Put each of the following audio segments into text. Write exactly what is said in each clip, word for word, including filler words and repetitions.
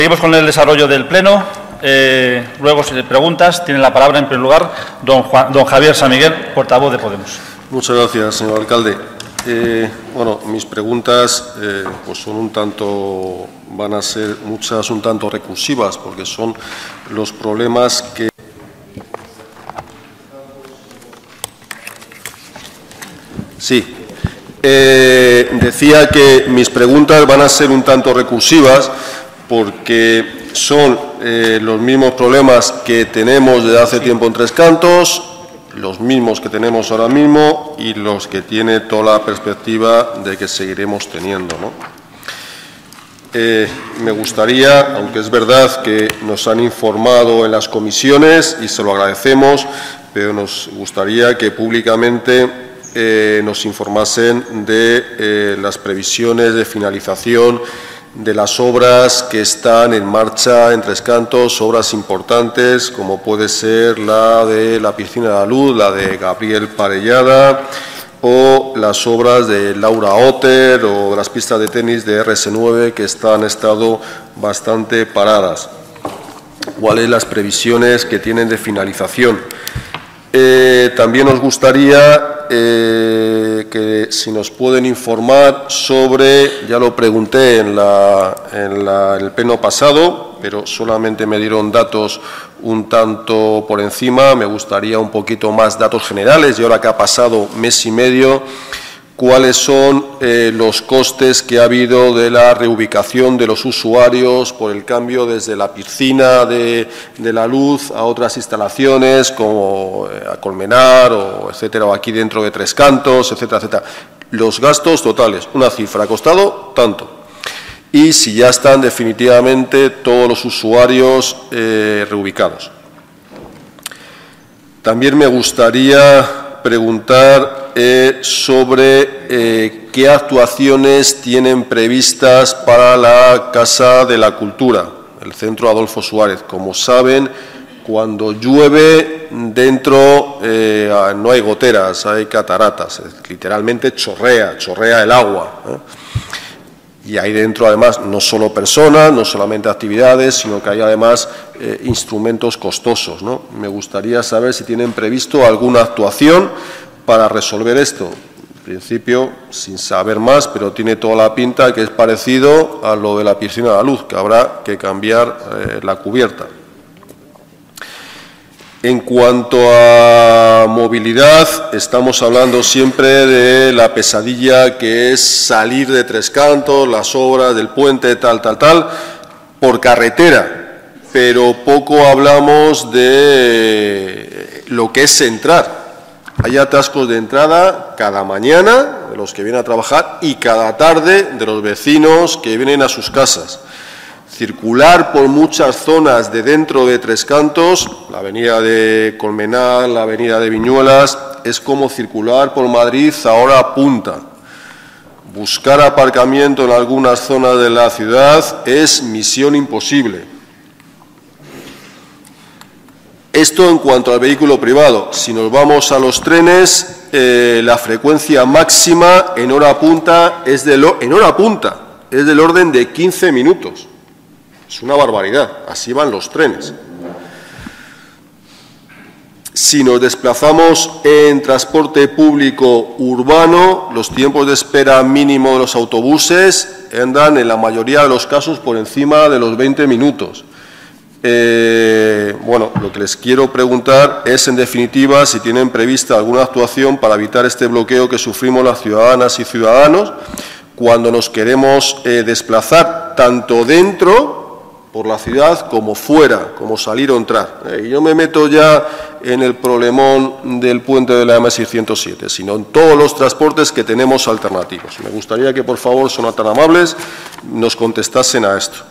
Seguimos con el desarrollo del Pleno. Eh, luego, si hay preguntas, tiene la palabra en primer lugar don, Juan, don Javier San Miguel, portavoz de Podemos. Muchas gracias, señor alcalde. Eh, bueno, mis preguntas eh, pues son un tanto, van a ser muchas un tanto recursivas, porque son los problemas que sí. Eh, decía que mis preguntas van a ser un tanto recursivas porque son eh, los mismos problemas que tenemos desde hace tiempo en Tres Cantos, los mismos que tenemos ahora mismo y los que tiene toda la perspectiva de que seguiremos teniendo, ¿no? Eh, me gustaría, aunque es verdad que nos han informado en las comisiones y se lo agradecemos, pero nos gustaría que públicamente Eh, nos informasen de eh, las previsiones de finalización de las obras que están en marcha en Tres Cantos, obras importantes como puede ser la de la Piscina de la Luz, la de Gabriel Parellada o las obras de Laura Otter o de las pistas de tenis de R S nueve que están, han estado bastante paradas. ¿Cuáles las previsiones que tienen de finalización? Eh, también nos gustaría eh, que si nos pueden informar sobre, ya lo pregunté en, la, en, la, en el pleno pasado, pero solamente me dieron datos un tanto por encima, me gustaría un poquito más datos generales y ahora que ha pasado mes y medio, cuáles son eh, los costes que ha habido de la reubicación de los usuarios por el cambio desde la piscina de, de la Luz a otras instalaciones como eh, a Colmenar o etcétera, o aquí dentro de Tres Cantos, etcétera, etcétera. Los gastos totales, una cifra, ha costado tanto. Y si ya están definitivamente todos los usuarios eh, reubicados. También me gustaría preguntar eh, sobre eh, qué actuaciones tienen previstas para la Casa de la Cultura, el Centro Adolfo Suárez. Como saben, cuando llueve dentro eh, no hay goteras, hay cataratas, literalmente chorrea, chorrea el agua, ¿eh? Y hay dentro, además, no solo personas, no solamente actividades, sino que hay, además, eh, instrumentos costosos, ¿no? Me gustaría saber si tienen previsto alguna actuación para resolver esto. En principio, sin saber más, pero tiene toda la pinta que es parecido a lo de la Piscina de la Luz, que habrá que cambiar eh, la cubierta. En cuanto a movilidad, estamos hablando siempre de la pesadilla que es salir de Tres Cantos, las obras del puente, tal, tal, tal, por carretera, pero poco hablamos de lo que es entrar. Hay atascos de entrada cada mañana de los que vienen a trabajar y cada tarde de los vecinos que vienen a sus casas. Circular por muchas zonas de dentro de Tres Cantos, la avenida de Colmenar, la avenida de Viñuelas, es como circular por Madrid a hora punta. Buscar aparcamiento en algunas zonas de la ciudad es misión imposible. Esto en cuanto al vehículo privado. Si nos vamos a los trenes, eh, la frecuencia máxima en hora punta es del, en hora punta es del orden de quince minutos. Es una barbaridad, así van los trenes. Si nos desplazamos en transporte público urbano, los tiempos de espera mínimo de los autobuses andan en la mayoría de los casos por encima de los veinte minutos. Eh, bueno, lo que les quiero preguntar es, en definitiva, si tienen prevista alguna actuación para evitar este bloqueo que sufrimos las ciudadanas y ciudadanos cuando nos queremos eh, desplazar tanto dentro por la ciudad como fuera, como salir o entrar. Eh, y no me meto ya en el problemón del puente de la M seiscientos siete, sino en todos los transportes que tenemos alternativos. Me gustaría que, por favor, son tan amables, nos contestasen a esto.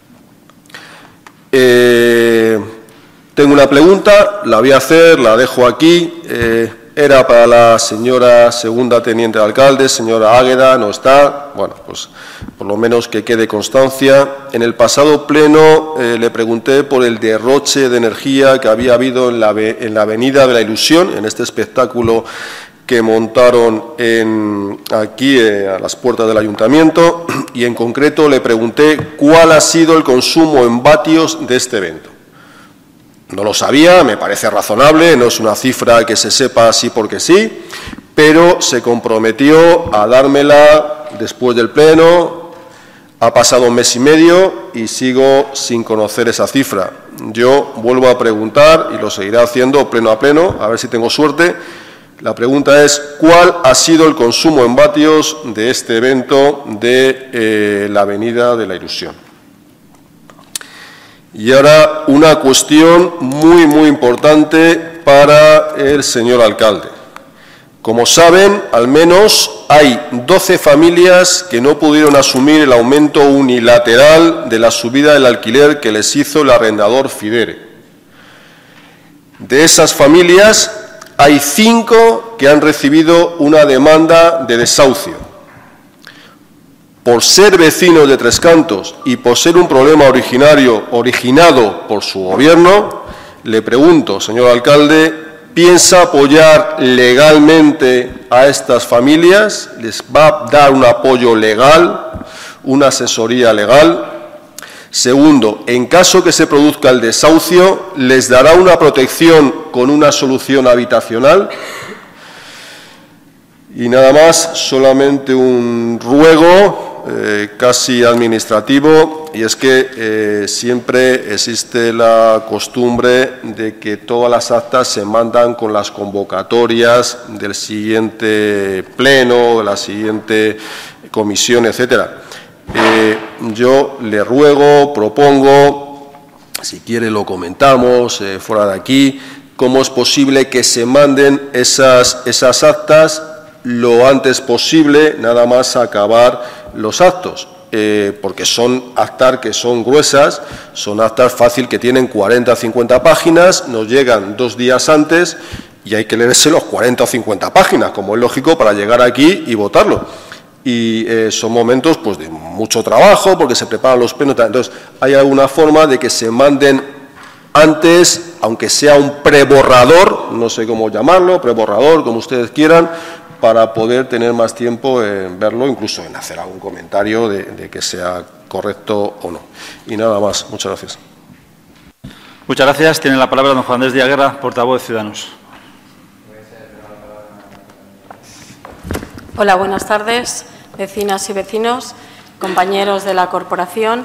Eh, tengo una pregunta, la voy a hacer, la dejo aquí. Eh, era para la señora segunda teniente de alcalde, señora Águeda, no está. Bueno, pues por lo menos que quede constancia. En el pasado pleno eh, le pregunté por el derroche de energía que había habido en la, en la Avenida de la Ilusión, en este espectáculo que montaron en, aquí eh, a las puertas del ayuntamiento, y en concreto le pregunté cuál ha sido el consumo en vatios de este evento. No lo sabía, me parece razonable, no es una cifra que se sepa así porque sí, pero se comprometió a dármela después del pleno. Ha pasado un mes y medio y sigo sin conocer esa cifra. Yo vuelvo a preguntar, y lo seguiré haciendo pleno a pleno, a ver si tengo suerte. La pregunta es, ¿cuál ha sido el consumo en vatios de este evento de eh, la Avenida de la Ilusión? Y ahora una cuestión muy, muy importante para el señor alcalde. Como saben, al menos hay doce familias que no pudieron asumir el aumento unilateral de la subida del alquiler que les hizo el arrendador Fidere. De esas familias, hay cinco que han recibido una demanda de desahucio. Por ser vecinos de Tres Cantos y por ser un problema originario originado por su gobierno, le pregunto, señor alcalde, ¿piensa apoyar legalmente a estas familias? ¿Les va a dar un apoyo legal, una asesoría legal? Segundo, en caso que se produzca el desahucio, ¿les dará una protección con una solución habitacional? Y nada más, solamente un ruego eh, casi administrativo, y es que eh, siempre existe la costumbre de que todas las actas se mandan con las convocatorias del siguiente pleno, de la siguiente comisión, etcétera. Eh, yo le ruego, propongo, si quiere lo comentamos eh, fuera de aquí, cómo es posible que se manden esas, esas actas lo antes posible, nada más acabar los actos, eh, porque son actas que son gruesas, son actas fácil que tienen cuarenta o cincuenta páginas, nos llegan dos días antes y hay que leerse los cuarenta o cincuenta páginas, como es lógico, para llegar aquí y votarlo. Y eh, son momentos pues de mucho trabajo porque se preparan los plenos. Entonces, hay alguna forma de que se manden antes, aunque sea un preborrador, no sé cómo llamarlo, preborrador, como ustedes quieran, para poder tener más tiempo en verlo, incluso en hacer algún comentario de, de que sea correcto o no. Y nada más. Muchas gracias. Muchas gracias. Tiene la palabra don Juan Andrés Díaz Guerra, portavoz de Ciudadanos. Hola, buenas tardes, vecinas y vecinos, compañeros de la corporación.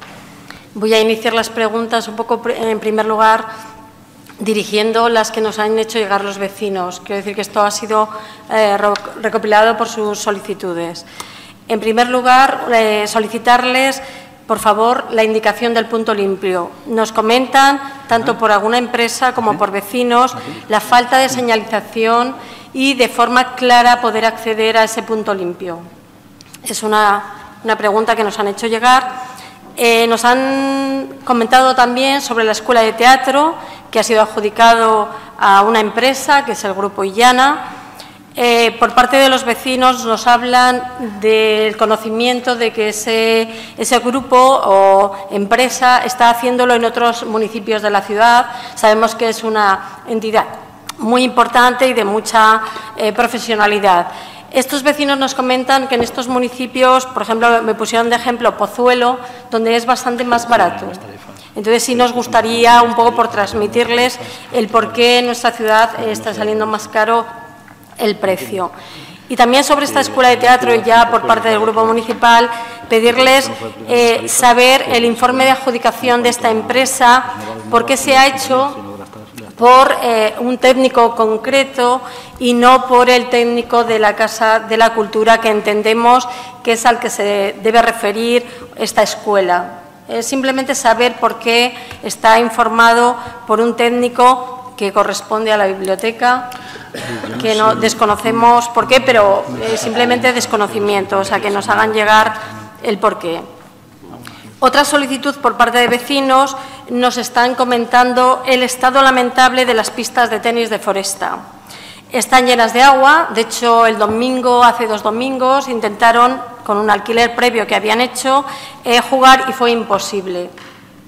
Voy a iniciar las preguntas un poco, en primer lugar, dirigiendo las que nos han hecho llegar los vecinos. Quiero decir que esto ha sido eh, recopilado por sus solicitudes. En primer lugar, eh, solicitarles, por favor, la indicación del punto limpio. Nos comentan, tanto por alguna empresa como por vecinos, la falta de señalización y de forma clara poder acceder a ese punto limpio. Es una, una pregunta que nos han hecho llegar. Eh, nos han comentado también sobre la escuela de teatro, que ha sido adjudicado a una empresa, que es el Grupo Illana. Eh, por parte de los vecinos nos hablan del conocimiento de que ese, ese grupo o empresa está haciéndolo en otros municipios de la ciudad. Sabemos que es una entidad muy importante y de mucha eh, profesionalidad. Estos vecinos nos comentan que en estos municipios, por ejemplo, me pusieron de ejemplo Pozuelo, donde es bastante más barato. Entonces, sí nos gustaría un poco por transmitirles el por qué en nuestra ciudad está saliendo más caro el precio. Y también sobre esta escuela de teatro, ya por parte del Grupo Municipal, pedirles eh, saber el informe de adjudicación de esta empresa, por qué se ha hecho por eh, un técnico concreto y no por el técnico de la Casa de la Cultura, que entendemos que es al que se debe referir esta escuela. Es simplemente saber por qué está informado por un técnico que corresponde a la biblioteca, que no desconocemos por qué, pero eh, simplemente desconocimiento, o sea, que nos hagan llegar el por qué. Otra solicitud por parte de vecinos, nos están comentando el estado lamentable de las pistas de tenis de Foresta. Están llenas de agua, de hecho el domingo, hace dos domingos, intentaron, con un alquiler previo que habían hecho, eh, jugar y fue imposible.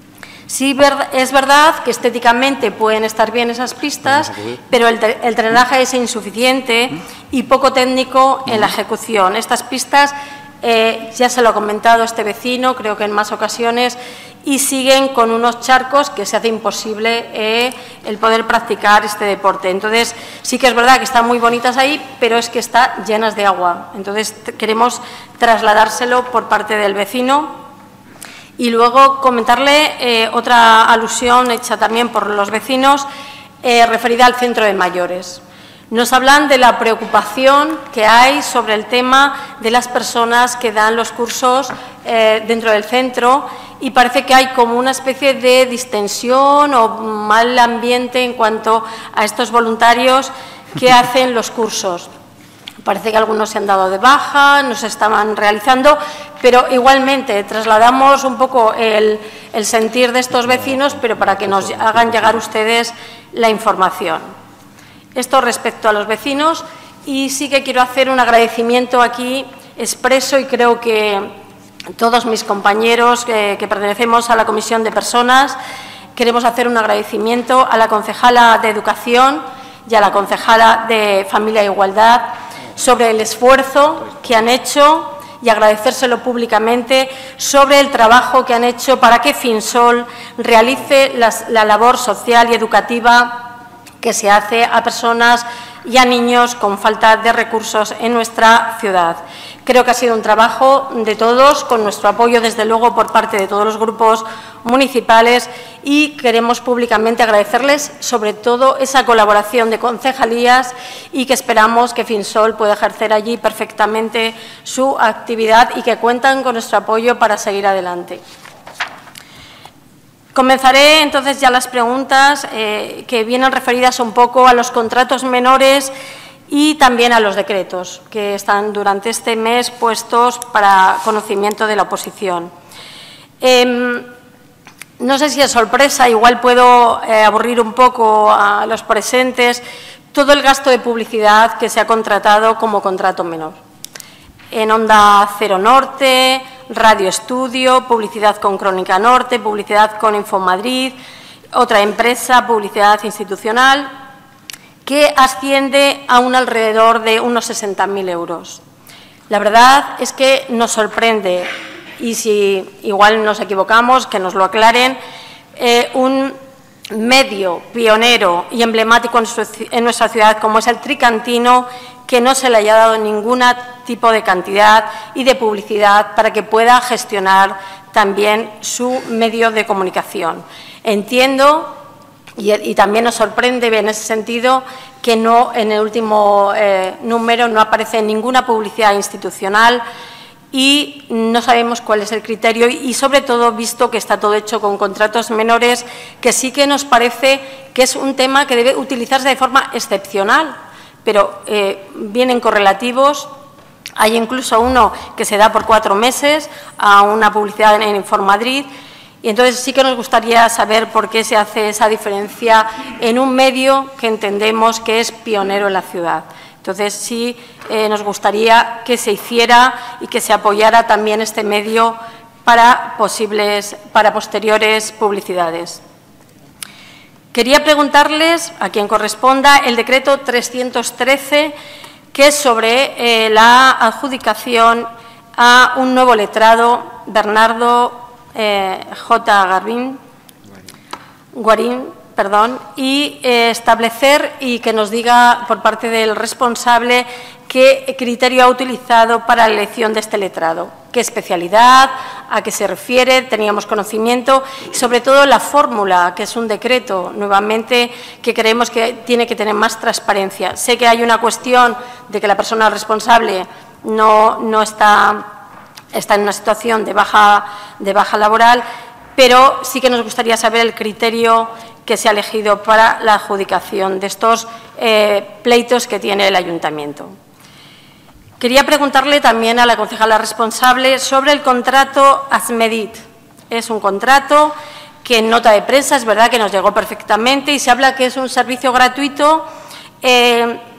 Sí, es verdad que estéticamente pueden estar bien esas pistas, pero el, el drenaje es insuficiente y poco técnico en la ejecución. Estas pistas, eh, ya se lo ha comentado este vecino, creo que en más ocasiones, y siguen con unos charcos que se hace imposible eh, el poder practicar este deporte. Entonces, sí que es verdad que están muy bonitas ahí, pero es que están llenas de agua. Entonces, queremos trasladárselo por parte del vecino. Y luego comentarle eh, otra alusión hecha también por los vecinos eh, referida al centro de mayores. Nos hablan de la preocupación que hay sobre el tema de las personas que dan los cursos eh, dentro del centro y parece que hay como una especie de distensión o mal ambiente en cuanto a estos voluntarios que hacen los cursos. Parece que algunos se han dado de baja, no se estaban realizando, pero igualmente trasladamos un poco el, el sentir de estos vecinos, pero para que nos hagan llegar ustedes la información. Esto respecto a los vecinos, y sí que quiero hacer un agradecimiento aquí expreso, y creo que todos mis compañeros que, que pertenecemos a la Comisión de Personas queremos hacer un agradecimiento a la concejala de Educación y a la concejala de Familia e Igualdad sobre el esfuerzo que han hecho y agradecérselo públicamente sobre el trabajo que han hecho para que Finsol realice las, la labor social y educativa que se hace a personas y a niños con falta de recursos en nuestra ciudad. Creo que ha sido un trabajo de todos, con nuestro apoyo, desde luego, por parte de todos los grupos municipales, y queremos públicamente agradecerles sobre todo esa colaboración de concejalías y que esperamos que Finsol pueda ejercer allí perfectamente su actividad y que cuentan con nuestro apoyo para seguir adelante. Comenzaré entonces ya las preguntas eh, que vienen referidas un poco a los contratos menores y también a los decretos que están durante este mes puestos para conocimiento de la oposición. Eh, no sé si es sorpresa, igual puedo eh, aburrir un poco a los presentes, todo el gasto de publicidad que se ha contratado como contrato menor. En Onda Cero Norte, Radio Estudio, publicidad con Crónica Norte, publicidad con Infomadrid, otra empresa, publicidad institucional, que asciende a un alrededor de unos sesenta mil euros. La verdad es que nos sorprende, y si igual nos equivocamos, que nos lo aclaren, eh, un medio pionero y emblemático en nuestra ciudad como es el Tricantino, que no se le haya dado ningún tipo de cantidad y de publicidad para que pueda gestionar también su medio de comunicación. Entiendo, y, y también nos sorprende en ese sentido, que no, en el último eh, número no aparece ninguna publicidad institucional y no sabemos cuál es el criterio y, sobre todo, visto que está todo hecho con contratos menores, que sí que nos parece que es un tema que debe utilizarse de forma excepcional, pero eh, vienen correlativos. Hay incluso uno que se da por cuatro meses a una publicidad en Infomadrid, y entonces sí que nos gustaría saber por qué se hace esa diferencia en un medio que entendemos que es pionero en la ciudad. Entonces sí eh, nos gustaría que se hiciera y que se apoyara también este medio para posibles, para posteriores publicidades. Quería preguntarles, a quien corresponda, el decreto trescientos trece, que es sobre eh, la adjudicación a un nuevo letrado, Bernardo eh, J. Garbín, Guarín, perdón, y eh, establecer y que nos diga por parte del responsable qué criterio ha utilizado para la elección de este letrado, qué especialidad, a qué se refiere, teníamos conocimiento, y sobre todo la fórmula, que es un decreto, nuevamente, que creemos que tiene que tener más transparencia. Sé que hay una cuestión de que la persona responsable no, no está, está en una situación de baja, de baja laboral, pero sí que nos gustaría saber el criterio que se ha elegido para la adjudicación de estos eh, pleitos que tiene el ayuntamiento. Quería preguntarle también a la concejala responsable sobre el contrato Asmedit. Es un contrato que en nota de prensa es verdad que nos llegó perfectamente y se habla que es un servicio gratuito. Eh,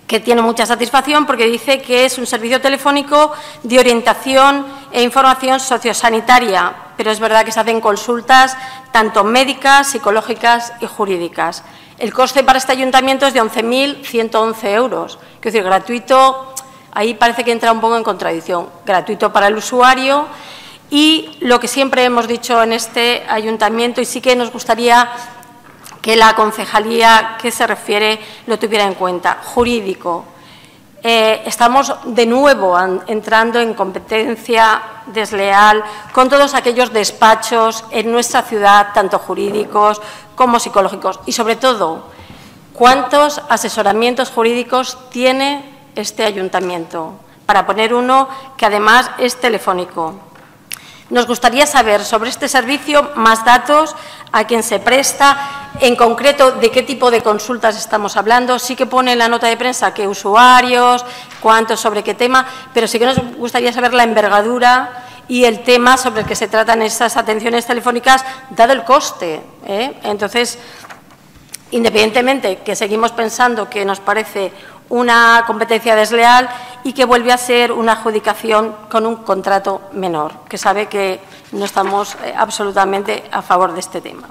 que tiene mucha satisfacción porque dice que es un servicio telefónico de orientación e información sociosanitaria, pero es verdad que se hacen consultas tanto médicas, psicológicas y jurídicas. El coste para este ayuntamiento es de once mil ciento once euros, es decir, gratuito, ahí parece que entra un poco en contradicción, gratuito para el usuario y lo que siempre hemos dicho en este ayuntamiento, y sí que nos gustaría que la concejalía que se refiere lo tuviera en cuenta, jurídico. Eh, estamos de nuevo an, entrando en competencia desleal con todos aquellos despachos en nuestra ciudad, tanto jurídicos como psicológicos. Y, sobre todo, ¿cuántos asesoramientos jurídicos tiene este ayuntamiento? Para poner uno que, además, es telefónico. Nos gustaría saber sobre este servicio más datos, a quién se presta, en concreto de qué tipo de consultas estamos hablando. Sí que pone en la nota de prensa qué usuarios, cuántos, sobre qué tema, pero sí que nos gustaría saber la envergadura y el tema sobre el que se tratan esas atenciones telefónicas, dado el coste, ¿eh? Entonces, independientemente que seguimos pensando que nos parece una competencia desleal y que vuelve a ser una adjudicación con un contrato menor, que sabe que no estamos eh, absolutamente a favor de este tema.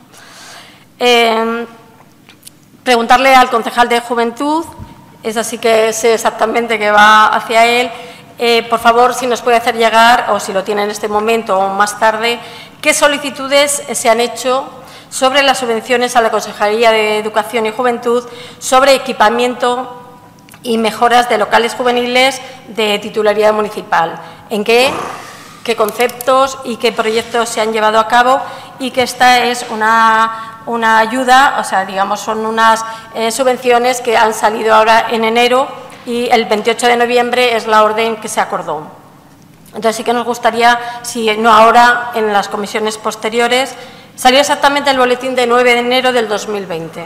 Eh, preguntarle al concejal de Juventud, es así que sé exactamente que va hacia él, eh, por favor, si nos puede hacer llegar, o si lo tiene en este momento o más tarde, qué solicitudes se han hecho sobre las subvenciones a la Consejería de Educación y Juventud sobre equipamiento y mejoras de locales juveniles de titularidad municipal. ¿En qué, qué conceptos y qué proyectos se han llevado a cabo? Y que esta es una, una ayuda, o sea, digamos, son unas eh, subvenciones que han salido ahora en enero y el veintiocho de noviembre es la orden que se acordó. Entonces, sí que nos gustaría, si no ahora, en las comisiones posteriores. Salió exactamente el boletín de nueve de enero del dos mil veinte.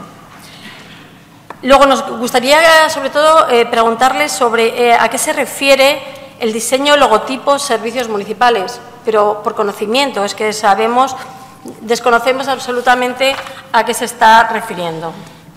Luego nos gustaría, sobre todo, eh, preguntarles sobre eh, a qué se refiere el diseño, logotipos, servicios municipales, pero por conocimiento, es que sabemos, desconocemos absolutamente a qué se está refiriendo.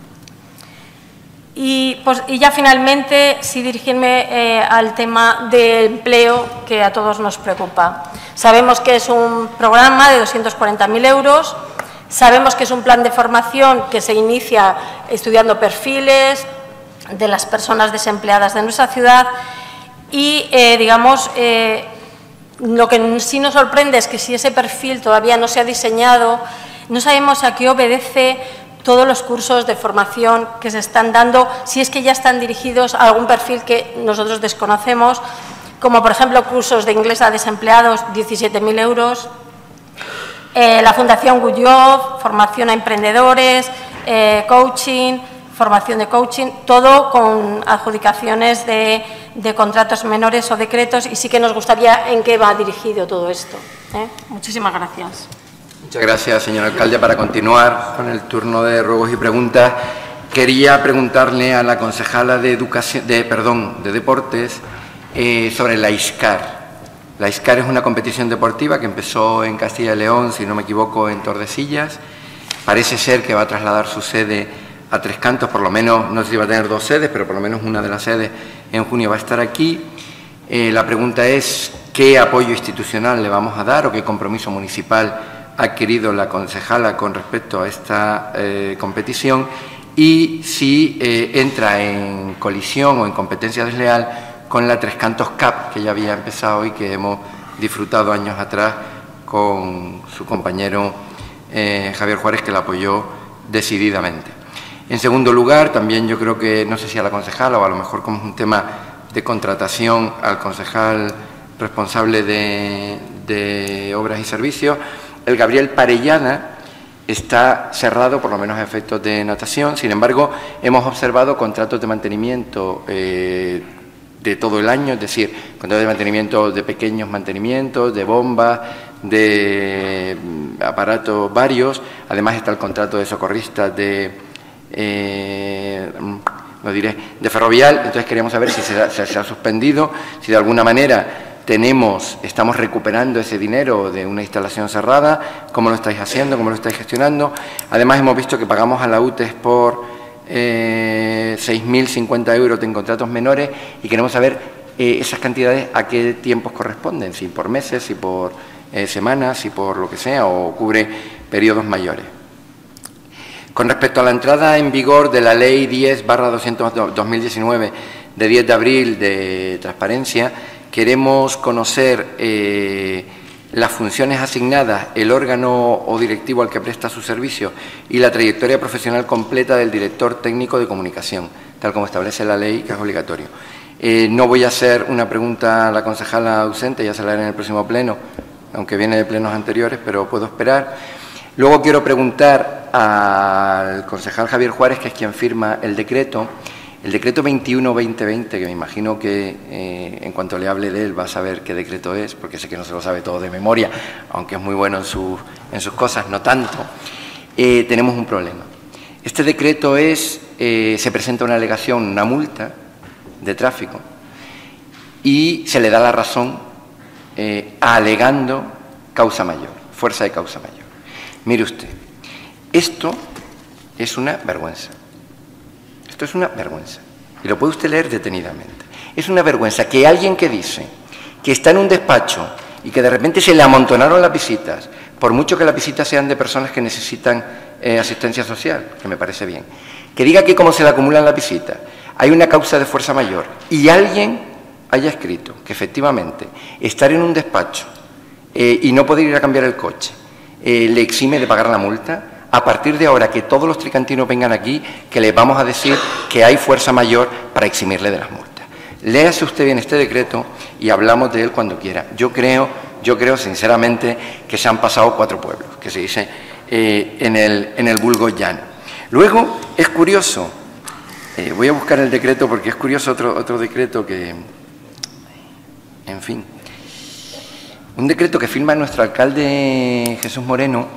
Y, pues, y ya finalmente, sí dirigirme eh, al tema de empleo, que a todos nos preocupa. Sabemos que es un programa de doscientos cuarenta mil euros. Sabemos que es un plan de formación que se inicia estudiando perfiles de las personas desempleadas de nuestra ciudad y, eh, digamos, eh, lo que sí nos sorprende es que si ese perfil todavía no se ha diseñado, no sabemos a qué obedece todos los cursos de formación que se están dando, si es que ya están dirigidos a algún perfil que nosotros desconocemos, como, por ejemplo, cursos de inglés a desempleados, diecisiete mil euros, Eh, la Fundación Guyov, formación a emprendedores, eh, coaching, formación de coaching, todo con adjudicaciones de, de contratos menores o decretos, y sí que nos gustaría en qué va dirigido todo esto. ¿eh? Muchísimas gracias. Muchas gracias, señor alcalde. Para continuar con el turno de ruegos y preguntas, quería preguntarle a la concejala de educación, de, perdón, de deportes eh, sobre la ISCAR. La ISCAR es una competición deportiva que empezó en Castilla y León, si no me equivoco, en Tordesillas. Parece ser que va a trasladar su sede a Tres Cantos, por lo menos, no sé si va a tener dos sedes, pero por lo menos una de las sedes en junio va a estar aquí. Eh, la pregunta es, ¿qué apoyo institucional le vamos a dar o qué compromiso municipal ha adquirido la concejala con respecto a esta eh, competición? Y si eh, entra en colisión o en competencia desleal con la Tres Cantos Cup, que ya había empezado y que hemos disfrutado años atrás con su compañero eh, Javier Juárez, que la apoyó decididamente. En segundo lugar, también yo creo que, no sé si a la concejala o a lo mejor como es un tema de contratación, al concejal responsable de, de Obras y Servicios, el Gabriel Parellana está cerrado, por lo menos a efectos de natación. Sin embargo, hemos observado contratos de mantenimiento eh, de todo el año, es decir, contratos de mantenimiento de pequeños mantenimientos, de bombas, de aparatos varios. Además está el contrato de socorristas de, eh, no diré, de Ferrovial. Entonces queríamos saber si se, se, se ha suspendido, si de alguna manera tenemos, estamos recuperando ese dinero de una instalación cerrada, cómo lo estáis haciendo, cómo lo estáis gestionando. Además hemos visto que pagamos a la U T E S por Eh, eh, seis mil cincuenta euros en contratos menores y queremos saber eh, esas cantidades a qué tiempos corresponden, si por meses, si por eh, semanas, si por lo que sea, o cubre periodos mayores. Con respecto a la entrada en vigor de la Ley diez barra doscientos dos mil diecinueve de diez de abril de transparencia, queremos conocer eh, las funciones asignadas, el órgano o directivo al que presta su servicio y la trayectoria profesional completa del director técnico de comunicación, tal como establece la ley, que es obligatorio. Eh, no voy a hacer una pregunta a la concejala ausente, ya se la haré en el próximo pleno, aunque viene de plenos anteriores, pero puedo esperar. Luego quiero preguntar al concejal Javier Juárez, que es quien firma el decreto, el decreto veintiuno barra veinte veinte, que me imagino que eh, en cuanto le hable de él va a saber qué decreto es, porque sé que no se lo sabe todo de memoria, aunque es muy bueno en, su, en sus cosas, no tanto. Eh, tenemos un problema. Este decreto es, eh, se presenta una alegación, una multa de tráfico, y se le da la razón eh, alegando causa mayor, fuerza de causa mayor. Mire usted, esto es una vergüenza. Esto es una vergüenza. Y lo puede usted leer detenidamente. Es una vergüenza que alguien que dice que está en un despacho y que de repente se le amontonaron las visitas, por mucho que las visitas sean de personas que necesitan eh, asistencia social, que me parece bien, que diga que como se le acumulan las visitas, hay una causa de fuerza mayor y alguien haya escrito que efectivamente estar en un despacho eh, y no poder ir a cambiar el coche eh, le exime de pagar la multa. A partir de ahora que todos los tricantinos vengan aquí, que les vamos a decir que hay fuerza mayor para eximirle de las multas. Léase usted bien este decreto y hablamos de él cuando quiera. Yo creo, yo creo sinceramente que se han pasado cuatro pueblos, que se dice eh, en, el, en el vulgo llano. Luego, es curioso, eh, voy a buscar el decreto porque es curioso otro, otro decreto que, en fin, un decreto que firma nuestro alcalde Jesús Moreno.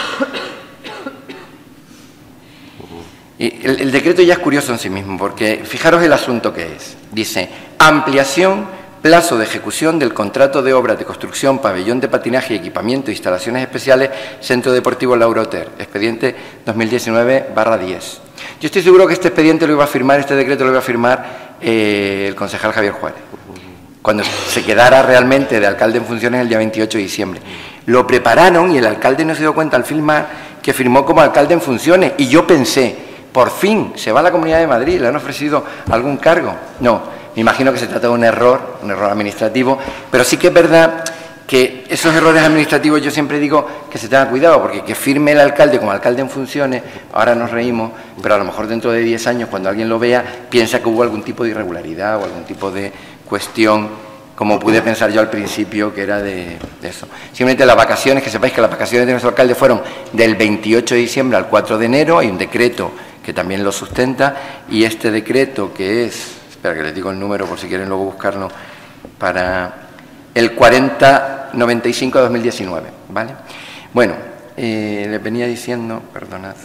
El, el decreto ya es curioso en sí mismo, porque fijaros el asunto que es. Dice, ampliación, plazo de ejecución del contrato de obras de construcción, pabellón de patinaje y equipamiento e instalaciones especiales, Centro Deportivo Lauroter, expediente dos mil diecinueve barra diez. Yo estoy seguro que este expediente lo iba a firmar, este decreto lo iba a firmar eh, el concejal Javier Juárez, cuando se quedara realmente de alcalde en funciones el día veintiocho de diciembre. Lo prepararon y el alcalde no se dio cuenta al firmar que firmó como alcalde en funciones, y yo pensé, por fin, se va a la Comunidad de Madrid, le han ofrecido algún cargo. No, me imagino que se trata de un error, un error administrativo, pero sí que es verdad que esos errores administrativos yo siempre digo que se tenga cuidado, porque que firme el alcalde como alcalde en funciones, ahora nos reímos, pero a lo mejor dentro de diez años, cuando alguien lo vea, piensa que hubo algún tipo de irregularidad o algún tipo de cuestión, como pude pensar yo al principio, que era de, de eso. Simplemente las vacaciones, que sepáis que las vacaciones de nuestro alcalde fueron del veintiocho de diciembre al cuatro de enero, hay un decreto que también lo sustenta, y este decreto que es, espera que les digo el número por si quieren luego buscarlo, para el cuarenta noventa y cinco de dos mil diecinueve, ¿vale? Bueno, eh, les venía diciendo, perdonad,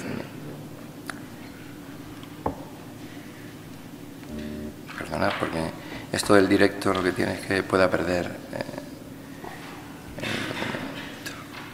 perdonad porque esto del directo lo que tiene es que pueda perder eh, el documento.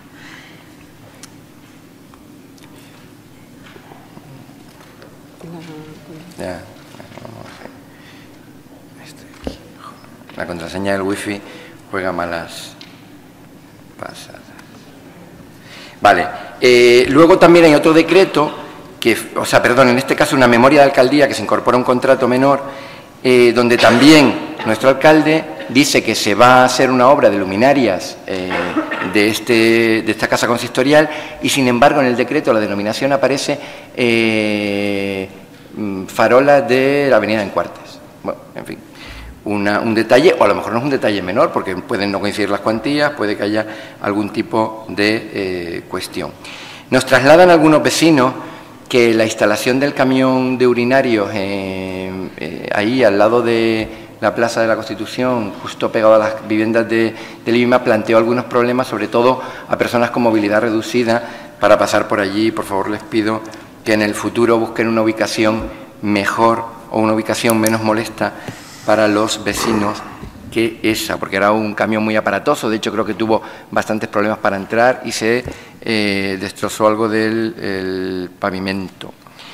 Ya, vamos a ver. Este aquí. La contraseña del wifi juega malas pasadas. Vale. Eh, luego también hay otro decreto, que, o sea, perdón, en este caso una memoria de alcaldía que se incorpora a un contrato menor, eh, donde también nuestro alcalde dice que se va a hacer una obra de luminarias eh, de, este, de esta casa consistorial, y sin embargo en el decreto la denominación aparece eh, farolas de la avenida Encuartes. Bueno, en fin, una, un detalle, o a lo mejor no es un detalle menor, porque pueden no coincidir las cuantías, puede que haya algún tipo de eh, cuestión. Nos trasladan algunos vecinos que la instalación del camión de urinarios eh, eh, ahí al lado de la Plaza de la Constitución, justo pegado a las viviendas de, de Lima, planteó algunos problemas, sobre todo a personas con movilidad reducida, para pasar por allí. Por favor, les pido que en el futuro busquen una ubicación mejor o una ubicación menos molesta para los vecinos que esa, porque era un camión muy aparatoso. De hecho, creo que tuvo bastantes problemas para entrar y se eh, destrozó algo del el pavimento.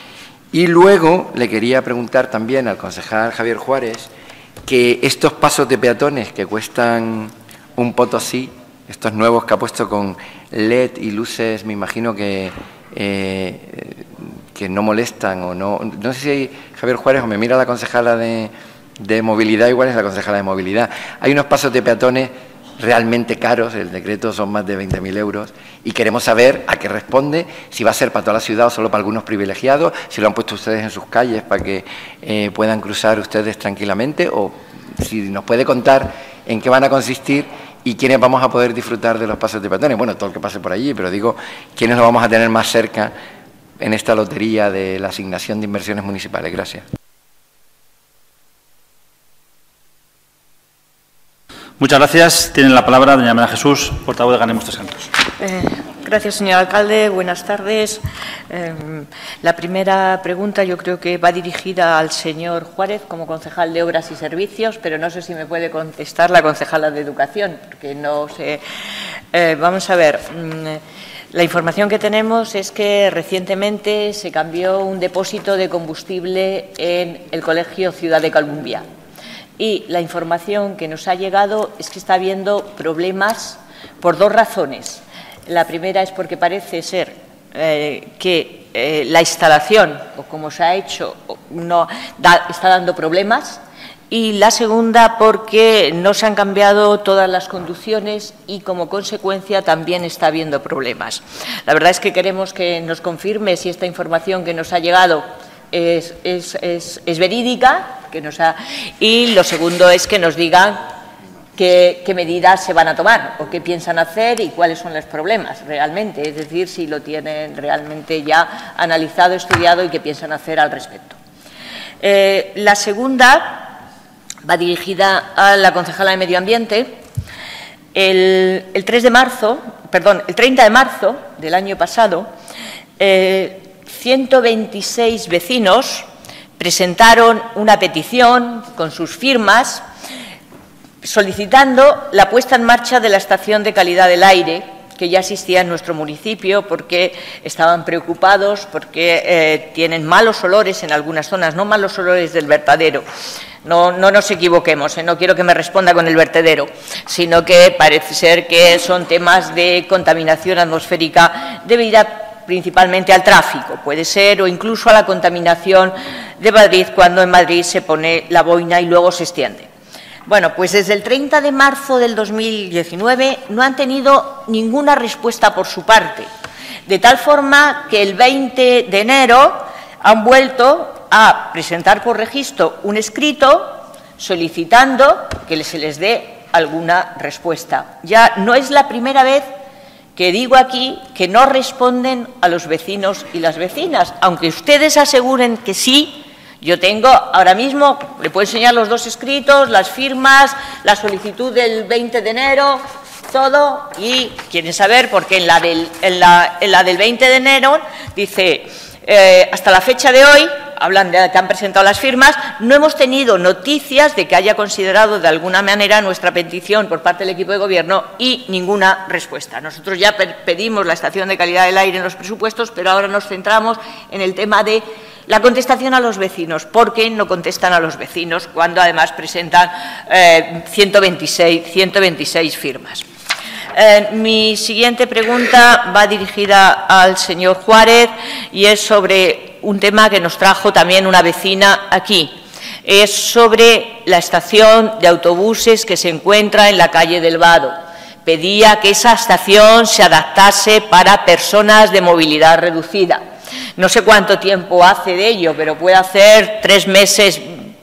Y luego le quería preguntar también al concejal Javier Juárez que estos pasos de peatones que cuestan un potosí, estos nuevos que ha puesto con L E D y luces, me imagino que, eh, que no molestan o no... No sé si Javier Juárez o me mira la concejala de, de movilidad, igual es la concejala de movilidad. Hay unos pasos de peatones realmente caros, el decreto son más de veinte mil euros, y queremos saber a qué responde, si va a ser para toda la ciudad o solo para algunos privilegiados, si lo han puesto ustedes en sus calles para que eh, puedan cruzar ustedes tranquilamente, o si nos puede contar en qué van a consistir y quiénes vamos a poder disfrutar de los pasos de peatones. Bueno, todo el que pase por allí, pero digo, quiénes lo vamos a tener más cerca en esta lotería de la asignación de inversiones municipales. Gracias. Muchas gracias. Tiene la palabra doña María Jesús, portavoz de Ganemos Tres Cantos. Eh, gracias, señor alcalde. Buenas tardes. Eh, la primera pregunta yo creo que va dirigida al señor Juárez como concejal de Obras y Servicios, pero no sé si me puede contestar la concejala de Educación, porque no sé. Eh, vamos a ver. La información que tenemos es que recientemente se cambió un depósito de combustible en el Colegio Ciudad de Columbia. Y la información que nos ha llegado es que está habiendo problemas por dos razones. La primera es porque parece ser eh, que eh, la instalación, o como se ha hecho, no, da, está dando problemas. Y la segunda porque no se han cambiado todas las conducciones y, como consecuencia, también está habiendo problemas. La verdad es que queremos que nos confirme si esta información que nos ha llegado Es, es, es, es verídica, que nos ha, y lo segundo es que nos digan qué, qué medidas se van a tomar o qué piensan hacer y cuáles son los problemas realmente, es decir, si lo tienen realmente ya analizado, estudiado y qué piensan hacer al respecto. Eh, la segunda va dirigida a la concejala de Medio Ambiente. El, el tres de marzo, perdón, el treinta de marzo del año pasado, eh, ciento veintiséis vecinos presentaron una petición con sus firmas solicitando la puesta en marcha de la estación de calidad del aire que ya existía en nuestro municipio, porque estaban preocupados, porque eh, tienen malos olores en algunas zonas, no malos olores del vertedero. No, no nos equivoquemos, eh, no quiero que me responda con el vertedero, sino que parece ser que son temas de contaminación atmosférica debida principalmente al tráfico, puede ser, o incluso a la contaminación de Madrid, cuando en Madrid se pone la boina y luego se extiende. Bueno, pues desde el treinta de marzo del dos mil diecinueve no han tenido ninguna respuesta por su parte, de tal forma que el veinte de enero han vuelto a presentar por registro un escrito solicitando que se les dé alguna respuesta. Ya no es la primera vez que digo aquí que no responden a los vecinos y las vecinas, aunque ustedes aseguren que sí. Yo tengo ahora mismo, le puedo enseñar los dos escritos, las firmas, la solicitud del veinte de enero, todo, y quieren saber, porque en la del, en la, en la del veinte de enero dice, eh, hasta la fecha de hoy, hablan de que han presentado las firmas, no hemos tenido noticias de que haya considerado de alguna manera nuestra petición por parte del equipo de gobierno y ninguna respuesta. Nosotros ya pedimos la estación de calidad del aire en los presupuestos, pero ahora nos centramos en el tema de la contestación a los vecinos. ¿Por qué no contestan a los vecinos cuando además presentan eh, ciento veintiséis firmas? Eh, mi siguiente pregunta va dirigida al señor Juárez y es sobre un tema que nos trajo también una vecina aquí. Es sobre la estación de autobuses que se encuentra en la calle del Vado. Pedía que esa estación se adaptase para personas de movilidad reducida. No sé cuánto tiempo hace de ello, pero puede hacer tres meses,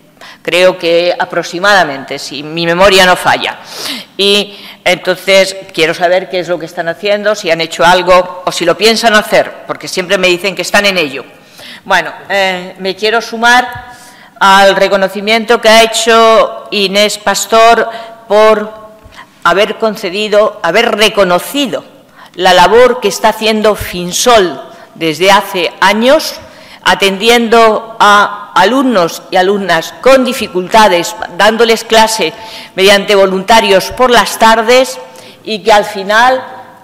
creo que aproximadamente, si mi memoria no falla. Y entonces quiero saber qué es lo que están haciendo, si han hecho algo o si lo piensan hacer, porque siempre me dicen que están en ello. Bueno, eh, me quiero sumar al reconocimiento que ha hecho Inés Pastor por haber concedido, haber reconocido la labor que está haciendo Finsol desde hace años, atendiendo a alumnos y alumnas con dificultades, dándoles clase mediante voluntarios por las tardes, y que al final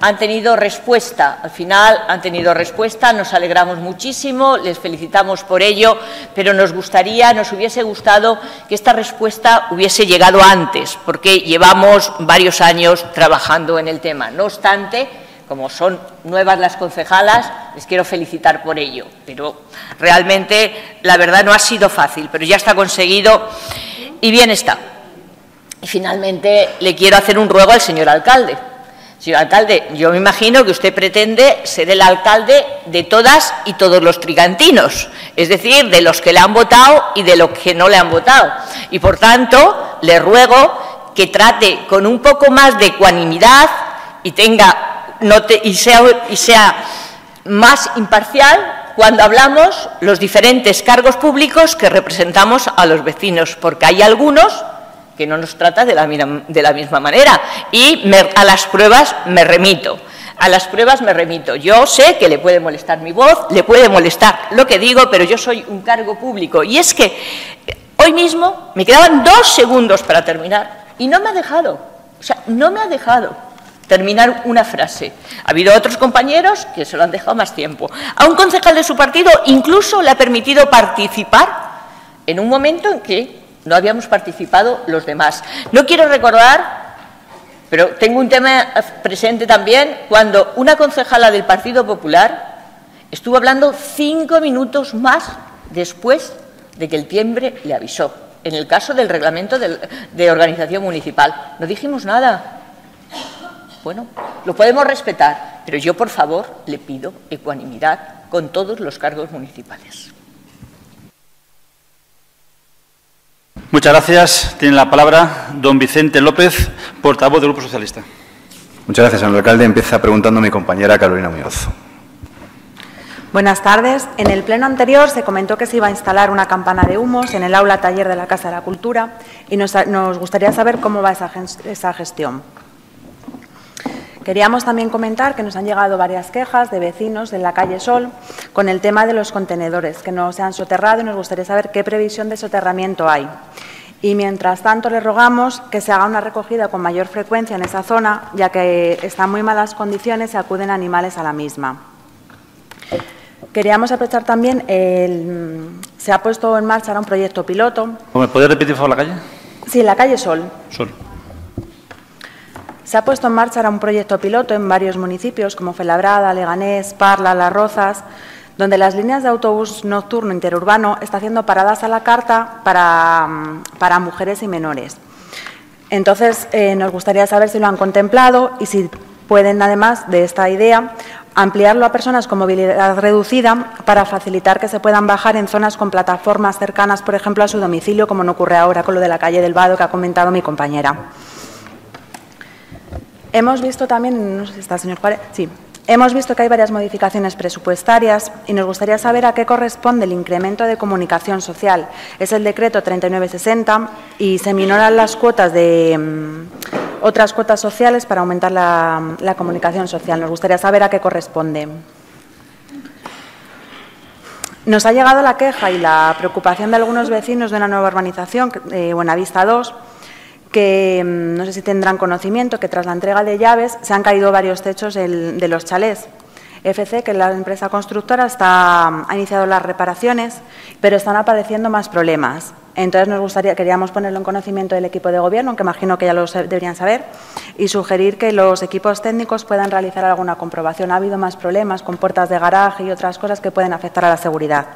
han tenido respuesta. Al final han tenido respuesta, nos alegramos muchísimo, les felicitamos por ello, pero nos gustaría, nos hubiese gustado que esta respuesta hubiese llegado antes, porque llevamos varios años trabajando en el tema. No obstante, como son nuevas las concejalas, les quiero felicitar por ello, pero realmente la verdad no ha sido fácil, pero ya está conseguido y bien está. Y finalmente le quiero hacer un ruego al señor alcalde. Señor alcalde, yo me imagino que usted pretende ser el alcalde de todas y todos los trigantinos, es decir, de los que le han votado y de los que no le han votado. Y por tanto, le ruego que trate con un poco más de ecuanimidad y tenga No te, y, sea, y sea más imparcial cuando hablamos los diferentes cargos públicos que representamos a los vecinos, porque hay algunos que no nos trata de la, de la misma manera y me, a las pruebas me remito. A las pruebas me remito. Yo sé que le puede molestar mi voz, le puede molestar lo que digo, pero yo soy un cargo público. Y es que hoy mismo me quedaban dos segundos para terminar y no me ha dejado, o sea, no me ha dejado terminar una frase. Ha habido otros compañeros que se lo han dejado más tiempo. A un concejal de su partido incluso le ha permitido participar en un momento en que no habíamos participado los demás. No quiero recordar, pero tengo un tema presente también, cuando una concejala del Partido Popular estuvo hablando cinco minutos más después de que el timbre le avisó, en el caso del reglamento de, de organización municipal. No dijimos nada. Bueno, lo podemos respetar, pero yo, por favor, le pido ecuanimidad con todos los cargos municipales. Muchas gracias. Tiene la palabra don Vicente López, portavoz del Grupo Socialista. Muchas gracias, señor alcalde. Empieza preguntando mi compañera Carolina Muñoz. Buenas tardes. En el pleno anterior se comentó que se iba a instalar una campana de humos en el aula taller de la Casa de la Cultura y nos, nos gustaría saber cómo va esa, esa gestión. Queríamos también comentar que nos han llegado varias quejas de vecinos en la calle Sol con el tema de los contenedores que no se han soterrado y nos gustaría saber qué previsión de soterramiento hay. Y mientras tanto les rogamos que se haga una recogida con mayor frecuencia en esa zona, ya que está en muy malas condiciones y acuden animales a la misma. Queríamos aprovechar también, el, se ha puesto en marcha ahora un proyecto piloto. ¿Me puede repetir, por favor, la calle? Sí, la calle Sol. Sol. Se ha puesto en marcha ahora un proyecto piloto en varios municipios como Fuenlabrada, Leganés, Parla, Las Rozas, donde las líneas de autobús nocturno interurbano están haciendo paradas a la carta para, para mujeres y menores. Entonces, eh, nos gustaría saber si lo han contemplado y si pueden, además de esta idea, ampliarlo a personas con movilidad reducida para facilitar que se puedan bajar en zonas con plataformas cercanas, por ejemplo, a su domicilio, como no ocurre ahora con lo de la calle del Vado que ha comentado mi compañera. Hemos visto también, no sé si está el señor Juárez, sí, hemos visto que hay varias modificaciones presupuestarias y nos gustaría saber a qué corresponde el incremento de comunicación social. Es el decreto treinta y nueve sesenta y se minoran las cuotas de um, otras cuotas sociales para aumentar la, la comunicación social. Nos gustaría saber a qué corresponde. Nos ha llegado la queja y la preocupación de algunos vecinos de una nueva urbanización, eh, Buenavista dos, que no sé si tendrán conocimiento que tras la entrega de llaves se han caído varios techos el, de los chalés. F C, que es la empresa constructora, está, ha iniciado las reparaciones, pero están apareciendo más problemas. Entonces, nos gustaría, queríamos ponerlo en conocimiento del equipo de gobierno, aunque imagino que ya lo deberían saber, y sugerir que los equipos técnicos puedan realizar alguna comprobación. Ha habido más problemas con puertas de garaje y otras cosas que pueden afectar a la seguridad.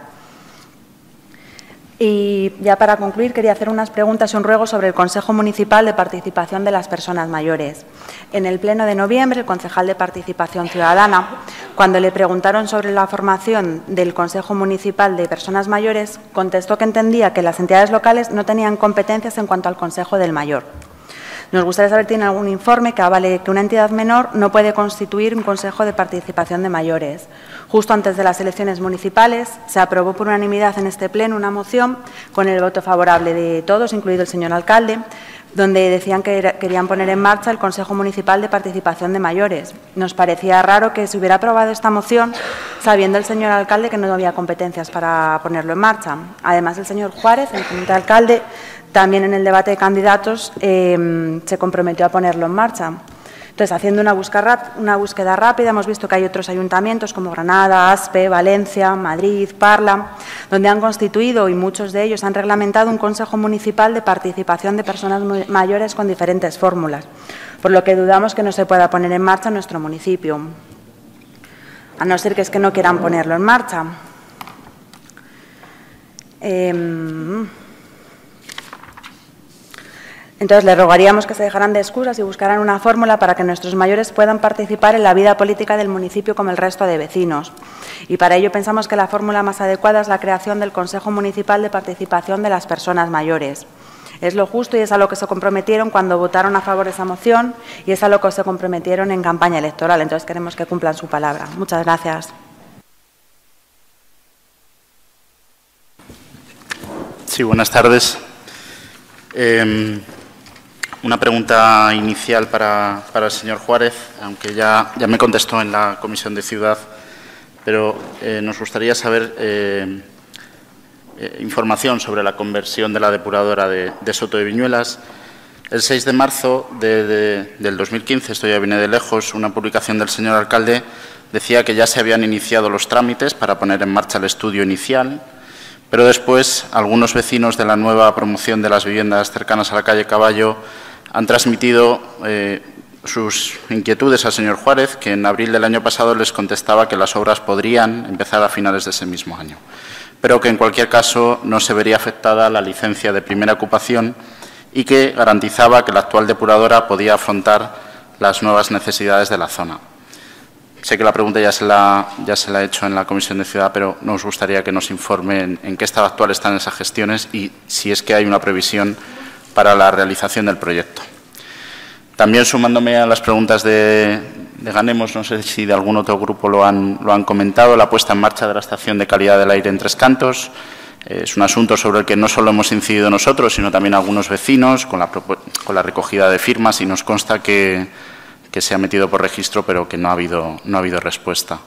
Y ya para concluir, quería hacer unas preguntas y un ruego sobre el Consejo Municipal de Participación de las Personas Mayores. En el pleno de noviembre, el concejal de Participación Ciudadana, cuando le preguntaron sobre la formación del Consejo Municipal de Personas Mayores, contestó que entendía que las entidades locales no tenían competencias en cuanto al Consejo del Mayor. Nos gustaría saber si tiene algún informe que avale que una entidad menor no puede constituir un Consejo de Participación de Mayores. Justo antes de las elecciones municipales se aprobó por unanimidad en este pleno una moción con el voto favorable de todos, incluido el señor alcalde, donde decían que querían poner en marcha el Consejo Municipal de Participación de Mayores. Nos parecía raro que se hubiera aprobado esta moción sabiendo el señor alcalde que no había competencias para ponerlo en marcha. Además, el señor Juárez, el teniente alcalde, también en el debate de candidatos eh, se comprometió a ponerlo en marcha. Entonces, haciendo una búsqueda, una búsqueda rápida, hemos visto que hay otros ayuntamientos como Granada, Aspe, Valencia, Madrid, Parla, donde han constituido, y muchos de ellos han reglamentado, un Consejo Municipal de Participación de Personas Mayores con diferentes fórmulas, por lo que dudamos que no se pueda poner en marcha en nuestro municipio, a no ser que es que no quieran ponerlo en marcha. Eh, Entonces, le rogaríamos que se dejaran de excusas y buscaran una fórmula para que nuestros mayores puedan participar en la vida política del municipio como el resto de vecinos. Y para ello pensamos que la fórmula más adecuada es la creación del Consejo Municipal de Participación de las Personas Mayores. Es lo justo y es a lo que se comprometieron cuando votaron a favor de esa moción y es a lo que se comprometieron en campaña electoral. Entonces, queremos que cumplan su palabra. Muchas gracias. Sí, buenas tardes. Eh, Una pregunta inicial para, para el señor Juárez, aunque ya, ya me contestó en la Comisión de Ciudad, pero eh, nos gustaría saber eh, eh, información sobre la conversión de la depuradora de, de Soto de Viñuelas. El seis de marzo de, de, del dos mil quince, esto ya viene de lejos, una publicación del señor alcalde decía que ya se habían iniciado los trámites para poner en marcha el estudio inicial, pero después algunos vecinos de la nueva promoción de las viviendas cercanas a la calle Caballo han transmitido eh, sus inquietudes al señor Juárez, que en abril del año pasado les contestaba que las obras podrían empezar a finales de ese mismo año, pero que en cualquier caso no se vería afectada la licencia de primera ocupación y que garantizaba que la actual depuradora podía afrontar las nuevas necesidades de la zona. Sé que la pregunta ya se la, ya se la he hecho en la Comisión de Ciudad, pero nos gustaría que nos informe en, en qué estado actual están esas gestiones y si es que hay una previsión para la realización del proyecto. También, sumándome a las preguntas de, de Ganemos, no sé si de algún otro grupo lo han, lo han comentado, la puesta en marcha de la estación de calidad del aire en Tres Cantos. Eh, es un asunto sobre el que no solo hemos incidido nosotros, sino también algunos vecinos, con la, con la recogida de firmas, y nos consta que, que se ha metido por registro, pero que no ha habido, no ha habido respuesta.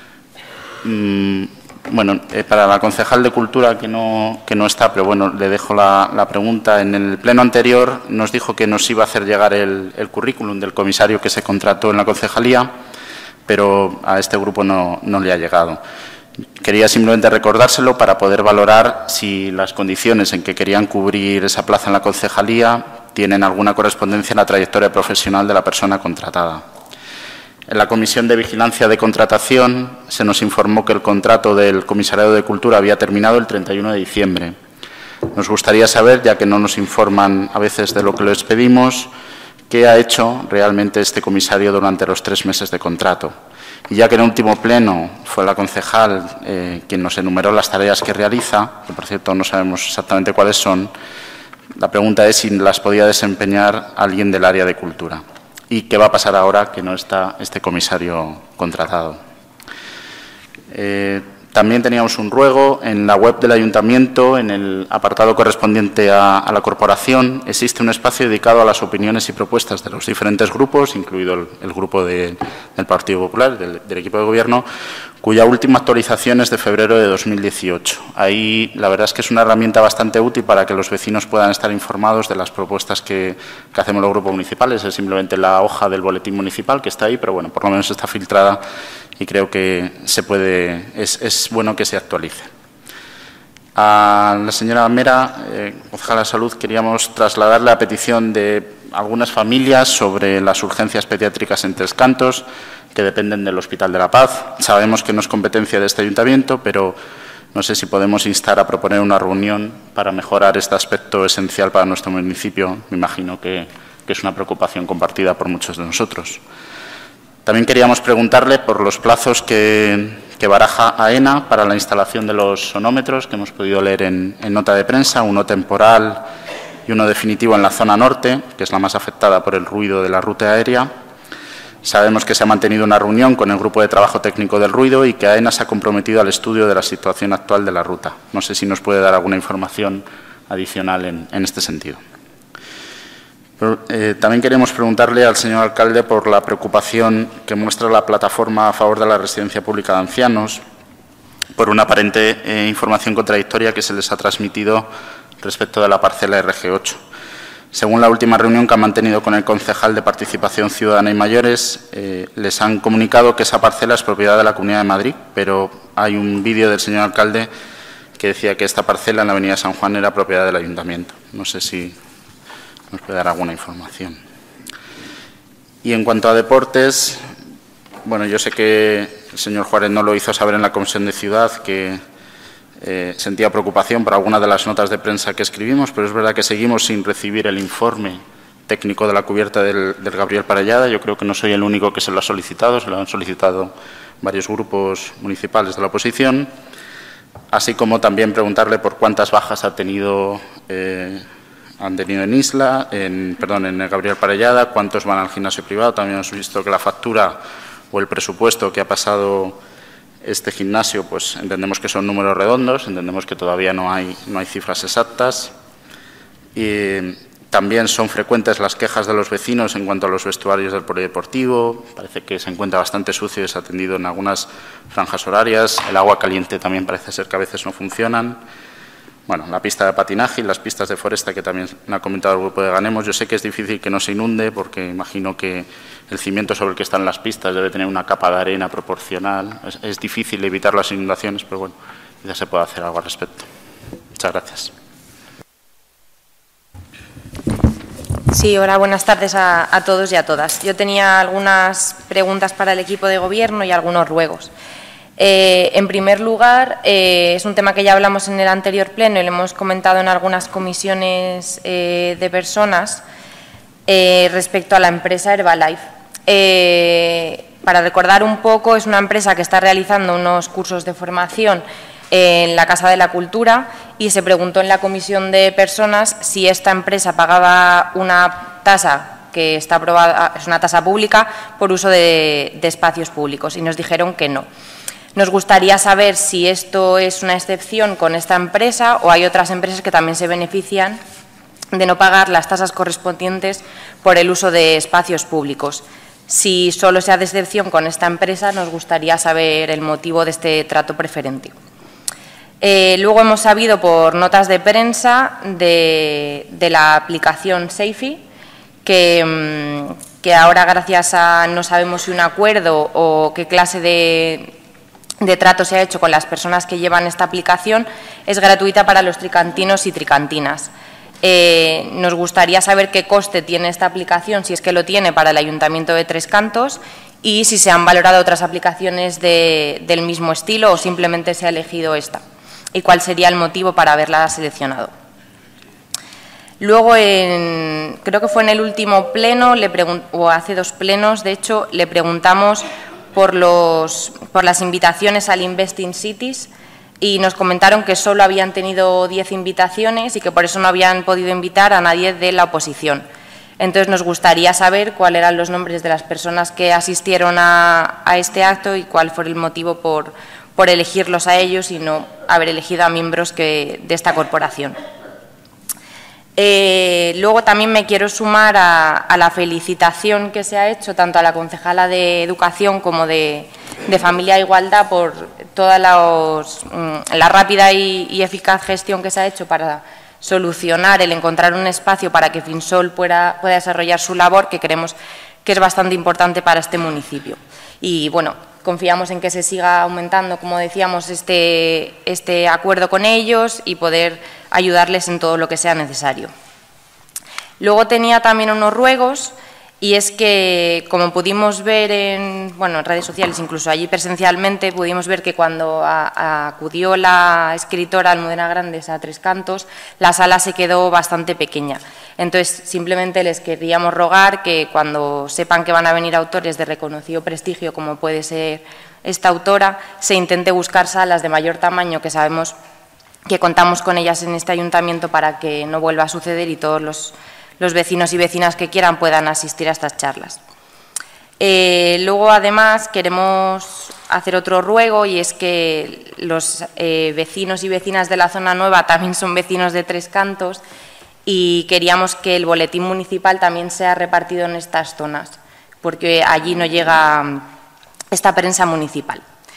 Mm, Bueno, eh, para la concejal de Cultura, que no, que no está, pero bueno, le dejo la, la pregunta. En el pleno anterior nos dijo que nos iba a hacer llegar el, el currículum del comisario que se contrató en la concejalía, pero a este grupo no, no le ha llegado. Quería simplemente recordárselo para poder valorar si las condiciones en que querían cubrir esa plaza en la concejalía tienen alguna correspondencia en la trayectoria profesional de la persona contratada. En la Comisión de Vigilancia de Contratación se nos informó que el contrato del Comisariado de Cultura había terminado el treinta y uno de diciembre. Nos gustaría saber, ya que no nos informan a veces de lo que les pedimos, qué ha hecho realmente este comisario durante los tres meses de contrato. Y ya que en el último pleno fue la concejal eh, quien nos enumeró las tareas que realiza, que por cierto no sabemos exactamente cuáles son, la pregunta es si las podía desempeñar alguien del área de Cultura. ¿Y qué va a pasar ahora que no está este comisario contratado? Eh, también teníamos un ruego. En la web del Ayuntamiento, en el apartado correspondiente a, a la corporación, existe un espacio dedicado a las opiniones y propuestas de los diferentes grupos, incluido el, el grupo de, del Partido Popular, del, del equipo de gobierno, cuya última actualización es de febrero de dos mil dieciocho. Ahí la verdad es que es una herramienta bastante útil para que los vecinos puedan estar informados de las propuestas que, que hacemos los grupos municipales. Es simplemente la hoja del boletín municipal que está ahí, pero bueno, por lo menos está filtrada y creo que se puede, es, es bueno que se actualice. A la señora Mera, eh, concejala de Salud, queríamos trasladarle la petición de algunas familias sobre las urgencias pediátricas en Tres Cantos, que dependen del Hospital de la Paz. Sabemos que no es competencia de este ayuntamiento, pero no sé si podemos instar a proponer una reunión para mejorar este aspecto esencial para nuestro municipio. Me imagino que, que es una preocupación compartida por muchos de nosotros. También queríamos preguntarle por los plazos que, que baraja AENA para la instalación de los sonómetros, que hemos podido leer en, en nota de prensa, uno temporal y uno definitivo en la zona norte, que es la más afectada por el ruido de la ruta aérea. Sabemos que se ha mantenido una reunión con el Grupo de Trabajo Técnico del Ruido y que AENA se ha comprometido al estudio de la situación actual de la ruta. No sé si nos puede dar alguna información adicional en, en este sentido. Pero, eh, también queremos preguntarle al señor alcalde por la preocupación que muestra la plataforma a favor de la residencia pública de ancianos por una aparente eh, información contradictoria que se les ha transmitido respecto de la parcela R G ocho. Según la última reunión que han mantenido con el concejal de Participación Ciudadana y Mayores, eh, les han comunicado que esa parcela es propiedad de la Comunidad de Madrid, pero hay un vídeo del señor alcalde que decía que esta parcela en la avenida San Juan era propiedad del ayuntamiento. No sé si nos puede dar alguna información. Y en cuanto a deportes, bueno, yo sé que el señor Juárez no lo hizo saber en la Comisión de Ciudad, que eh, sentía preocupación por algunas de las notas de prensa que escribimos, pero es verdad que seguimos sin recibir el informe técnico de la cubierta del, del Gabriel Parellada. Yo creo que no soy el único que se lo ha solicitado, se lo han solicitado varios grupos municipales de la oposición, así como también preguntarle por cuántas bajas ha tenido, eh, han tenido en Isla, en, perdón, en el Gabriel Parellada, cuántos van al gimnasio privado. También hemos visto que la factura o el presupuesto que ha pasado este gimnasio, pues entendemos que son números redondos, entendemos que todavía no hay, no hay cifras exactas. Y también son frecuentes las quejas de los vecinos en cuanto a los vestuarios del polideportivo. Parece que se encuentra bastante sucio y desatendido en algunas franjas horarias. El agua caliente también parece ser que a veces no funcionan. Bueno, la pista de patinaje y las pistas de foresta que también ha comentado el grupo de Ganemos. Yo sé que es difícil que no se inunde porque imagino que el cimiento sobre el que están las pistas debe tener una capa de arena proporcional. Es, es difícil evitar las inundaciones, pero bueno, ya se puede hacer algo al respecto. Muchas gracias. Sí, hola, buenas tardes a, a todos y a todas. Yo tenía algunas preguntas para el equipo de gobierno y algunos ruegos. Eh, en primer lugar, eh, es un tema que ya hablamos en el anterior pleno y lo hemos comentado en algunas comisiones eh, de personas eh, respecto a la empresa Herbalife. Eh, para recordar un poco, es una empresa que está realizando unos cursos de formación en la Casa de la Cultura y se preguntó en la comisión de personas si esta empresa pagaba una tasa que está aprobada, es una tasa pública, por uso de, de espacios públicos, y nos dijeron que no. Nos gustaría saber si esto es una excepción con esta empresa o hay otras empresas que también se benefician de no pagar las tasas correspondientes por el uso de espacios públicos. Si solo se hace excepción con esta empresa, nos gustaría saber el motivo de este trato preferente. Eh, luego hemos sabido por notas de prensa de, de la aplicación Seifi, que, que ahora, gracias a no sabemos si un acuerdo o qué clase de, de trato se ha hecho con las personas que llevan esta aplicación, es gratuita para los tricantinos y tricantinas. Eh, nos gustaría saber qué coste tiene esta aplicación, si es que lo tiene, para el Ayuntamiento de Tres Cantos, y si se han valorado otras aplicaciones de, del mismo estilo o simplemente se ha elegido esta, y cuál sería el motivo para haberla seleccionado. Luego, en, creo que fue en el último pleno, le o hace dos plenos, de hecho, le preguntamos por, los, por las invitaciones al Investing Cities y nos comentaron que solo habían tenido diez invitaciones y que por eso no habían podido invitar a nadie de la oposición. Entonces, nos gustaría saber cuáles eran los nombres de las personas que asistieron a, a este acto y cuál fue el motivo por, por elegirlos a ellos y no haber elegido a miembros que, de esta corporación. Eh, luego también me quiero sumar a, a la felicitación que se ha hecho tanto a la concejala de Educación como de, de Familia e Igualdad por toda los, la rápida y, y eficaz gestión que se ha hecho para solucionar el encontrar un espacio para que Finsol pueda, pueda desarrollar su labor, que creemos que es bastante importante para este municipio. Y bueno, confiamos en que se siga aumentando, como decíamos, este, este acuerdo con ellos y poder ayudarles en todo lo que sea necesario. Luego tenía también unos ruegos, y es que, como pudimos ver en, bueno, en redes sociales, incluso allí presencialmente, pudimos ver que cuando a, a acudió la escritora Almudena Grandes a Tres Cantos, la sala se quedó bastante pequeña. Entonces, simplemente les queríamos rogar que cuando sepan que van a venir autores de reconocido prestigio, como puede ser esta autora, se intente buscar salas de mayor tamaño, que sabemos que contamos con ellas en este ayuntamiento para que no vuelva a suceder y todos los, los vecinos y vecinas que quieran puedan asistir a estas charlas. Eh, luego, además, queremos hacer otro ruego, y es que los eh, vecinos y vecinas de la zona nueva también son vecinos de Tres Cantos, y queríamos que el boletín municipal también sea repartido en estas zonas, porque allí no llega esta prensa municipal.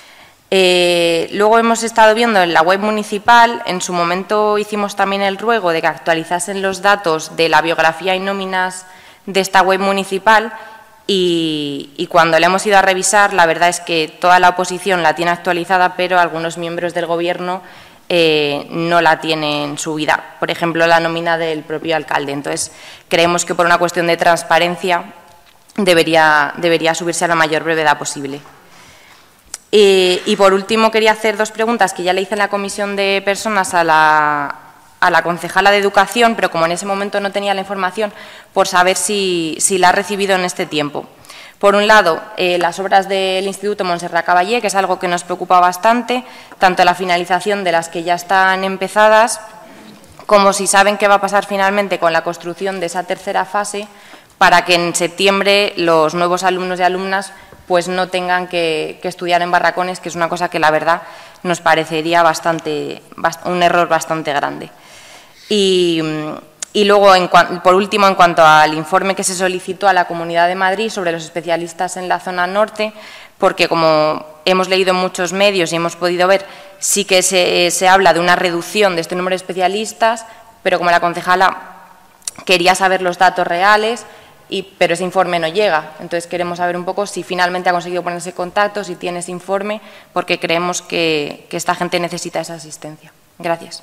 Eh, luego hemos estado viendo en la web municipal, en su momento hicimos también el ruego de que actualizasen los datos de la biografía y nóminas de esta web municipal y, y cuando la hemos ido a revisar, la verdad es que toda la oposición la tiene actualizada, pero algunos miembros del Gobierno eh, no la tienen subida. Por ejemplo, la nómina del propio alcalde. Entonces, creemos que por una cuestión de transparencia debería, debería subirse a la mayor brevedad posible. Eh, y, por último, quería hacer dos preguntas que ya le hice en la Comisión de Personas a la, a la concejala de Educación, pero como en ese momento no tenía la información, por saber si, si la ha recibido en este tiempo. Por un lado, eh, las obras del Instituto Montserrat Caballé, que es algo que nos preocupa bastante, tanto la finalización de las que ya están empezadas, como si saben qué va a pasar finalmente con la construcción de esa tercera fase, para que en septiembre los nuevos alumnos y alumnas pues no tengan que, que estudiar en barracones, que es una cosa que la verdad nos parecería bastante, bast, un error bastante grande. Y, y luego, en, por último, en cuanto al informe que se solicitó a la Comunidad de Madrid sobre los especialistas en la zona norte, porque como hemos leído en muchos medios y hemos podido ver, sí que se, se habla de una reducción de este número de especialistas, pero como la concejala quería saber los datos reales, Y, pero ese informe no llega. Entonces, queremos saber un poco si finalmente ha conseguido ponerse en contacto, si tiene ese informe, porque creemos que, que esta gente necesita esa asistencia. Gracias.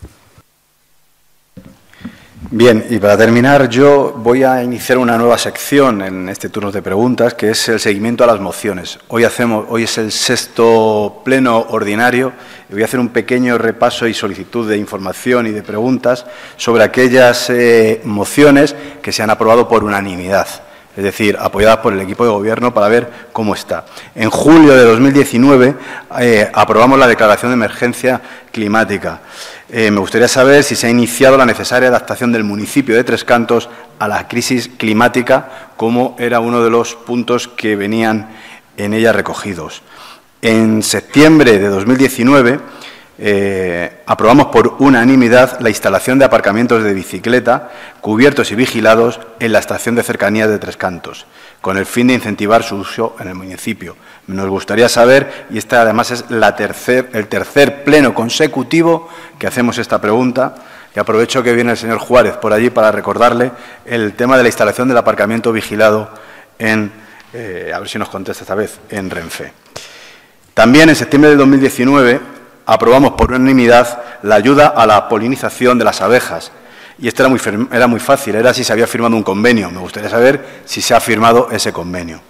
Bien, y para terminar, yo voy a iniciar una nueva sección en este turno de preguntas, que es el seguimiento a las mociones. Hoy, hacemos, hoy es el sexto pleno ordinario y voy a hacer un pequeño repaso y solicitud de información y de preguntas sobre aquellas eh, mociones que se han aprobado por unanimidad, es decir, apoyadas por el equipo de Gobierno para ver cómo está. En julio de dos mil diecinueve eh, aprobamos la declaración de emergencia climática. Eh, me gustaría saber si se ha iniciado la necesaria adaptación del municipio de Tres Cantos a la crisis climática, como era uno de los puntos que venían en ella recogidos. En septiembre de dos mil diecinueve eh, aprobamos por unanimidad la instalación de aparcamientos de bicicleta cubiertos y vigilados en la estación de cercanías de Tres Cantos, con el fin de incentivar su uso en el municipio. Nos gustaría saber, y este además es la tercer, el tercer pleno consecutivo que hacemos esta pregunta, y aprovecho que viene el señor Juárez por allí para recordarle el tema de la instalación del aparcamiento vigilado en, eh, a ver si nos contesta esta vez, en Renfe. También en septiembre de dos mil diecinueve aprobamos por unanimidad la ayuda a la polinización de las abejas. Y esto era muy, era muy fácil, era si se había firmado un convenio. Me gustaría saber si se ha firmado ese convenio.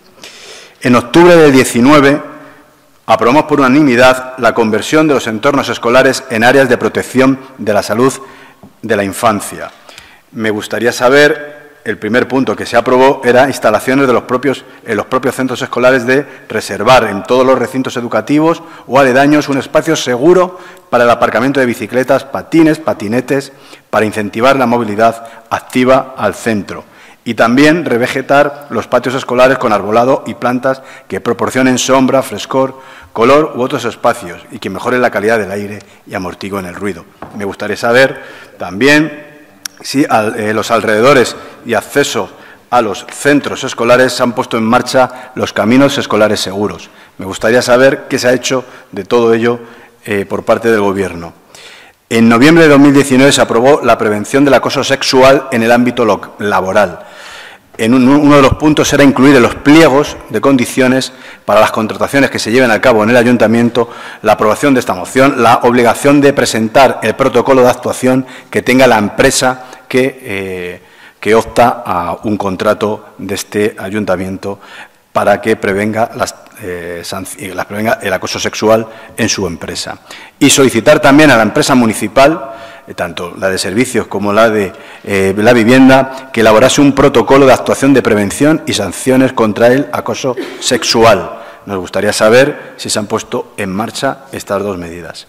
En octubre del diecinueve aprobamos por unanimidad la conversión de los entornos escolares en áreas de protección de la salud de la infancia. Me gustaría saber, el primer punto que se aprobó era instalaciones de los propios, en los propios centros escolares de reservar en todos los recintos educativos o aledaños un espacio seguro para el aparcamiento de bicicletas, patines, patinetes, para incentivar la movilidad activa al centro. Y también revegetar los patios escolares con arbolado y plantas que proporcionen sombra, frescor, color u otros espacios y que mejoren la calidad del aire y amortiguen el ruido. Me gustaría saber también si al, eh, los alrededores y accesos a los centros escolares se han puesto en marcha los caminos escolares seguros. Me gustaría saber qué se ha hecho de todo ello eh, por parte del Gobierno. En noviembre de dos mil diecinueve se aprobó la prevención del acoso sexual en el ámbito laboral. En un, uno de los puntos era incluir en los pliegos de condiciones para las contrataciones que se lleven a cabo en el Ayuntamiento la aprobación de esta moción, la obligación de presentar el protocolo de actuación que tenga la empresa que, eh, que opta a un contrato de este Ayuntamiento para que prevenga, las, eh, las prevenga el acoso sexual en su empresa. Y solicitar también a la empresa municipal, tanto la de servicios como la de eh, la vivienda, que elaborase un protocolo de actuación de prevención y sanciones contra el acoso sexual. Nos gustaría saber si se han puesto en marcha estas dos medidas.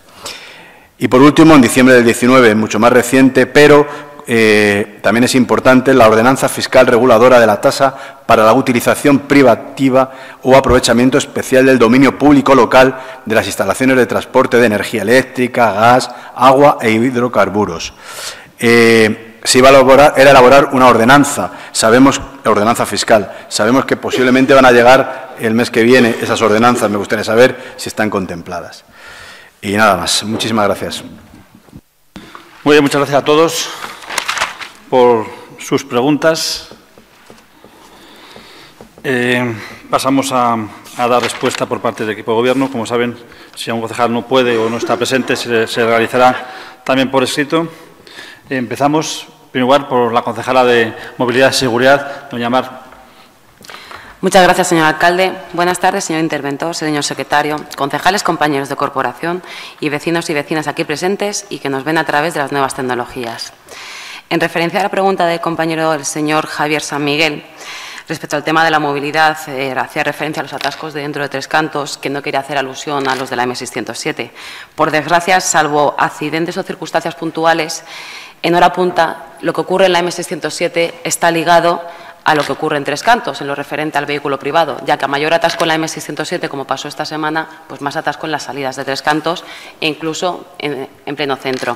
Y por último, en diciembre del diecinueve, mucho más reciente, pero eh, también es importante, la ordenanza fiscal reguladora de la tasa para la utilización privativa o aprovechamiento especial del dominio público local de las instalaciones de transporte de energía eléctrica, gas, agua e hidrocarburos. Eh, se iba a elaborar, era elaborar una ordenanza, sabemos, ordenanza fiscal, sabemos que posiblemente van a llegar el mes que viene esas ordenanzas, me gustaría saber si están contempladas. Y nada más, muchísimas gracias. Muy bien, muchas gracias a todos por sus preguntas. Eh, pasamos a, a dar respuesta por parte del equipo de Gobierno. Como saben, si un concejal no puede o no está presente, se, se realizará también por escrito. Eh, empezamos, en primer lugar, por la concejala de Movilidad y Seguridad, doña Mar. Muchas gracias, señor alcalde. Buenas tardes, señor interventor, señor secretario, concejales, compañeros de corporación y vecinos y vecinas aquí presentes y que nos ven a través de las nuevas tecnologías. En referencia a la pregunta del compañero, el señor Javier San Miguel, respecto al tema de la movilidad, eh, hacía referencia a los atascos de dentro de Tres Cantos, que no quería hacer alusión a los de la eme seiscientos siete. Por desgracia, salvo accidentes o circunstancias puntuales, en hora punta lo que ocurre en la eme seiscientos siete está ligado a lo que ocurre en Tres Cantos, en lo referente al vehículo privado, ya que a mayor atasco en la eme seiscientos siete, como pasó esta semana, pues más atasco en las salidas de Tres Cantos e incluso en, en pleno centro.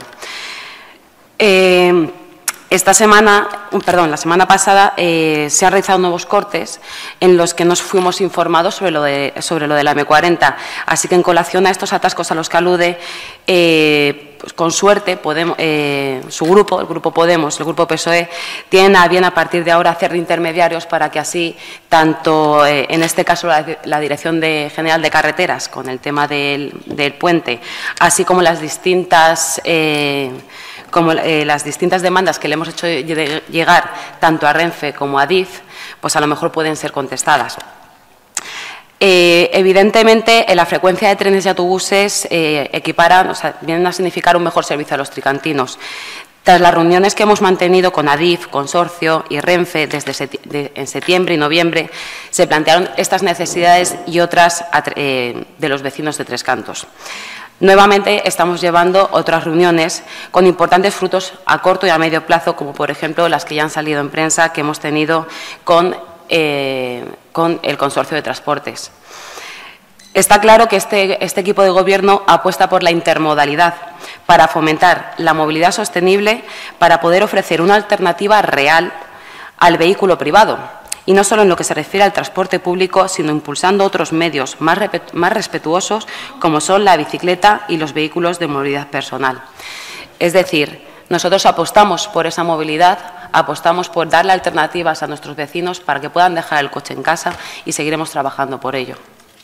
Eh, Esta semana, perdón, la semana pasada eh, se han realizado nuevos cortes en los que nos fuimos informados sobre lo de, sobre lo de la eme cuarenta. Así que en colación a estos atascos a los que alude, eh, pues con suerte, Podemos, eh, su grupo, el Grupo Podemos, el Grupo P S O E, tienen a bien a partir de ahora hacer de intermediarios para que así, tanto eh, en este caso la, la Dirección de, General de Carreteras, con el tema del, del puente, así como las distintas... Eh, como eh, las distintas demandas que le hemos hecho llegar tanto a Renfe como a Adif, pues a lo mejor pueden ser contestadas. Eh, evidentemente, en la frecuencia de trenes y autobuses eh, equiparan, o sea, vienen a significar un mejor servicio a los tricantinos. Tras las reuniones que hemos mantenido con Adif, Consorcio y Renfe desde seti de, en septiembre y noviembre, se plantearon estas necesidades y otras eh, de los vecinos de Tres Cantos. Nuevamente estamos llevando otras reuniones con importantes frutos a corto y a medio plazo, como por ejemplo las que ya han salido en prensa que hemos tenido con, eh, con el Consorcio de Transportes. Está claro que este, este equipo de Gobierno apuesta por la intermodalidad para fomentar la movilidad sostenible, para poder ofrecer una alternativa real al vehículo privado. Y no solo en lo que se refiere al transporte público, sino impulsando otros medios más, más respetuosos, como son la bicicleta y los vehículos de movilidad personal. Es decir, nosotros apostamos por esa movilidad, apostamos por darle alternativas a nuestros vecinos para que puedan dejar el coche en casa y seguiremos trabajando por ello.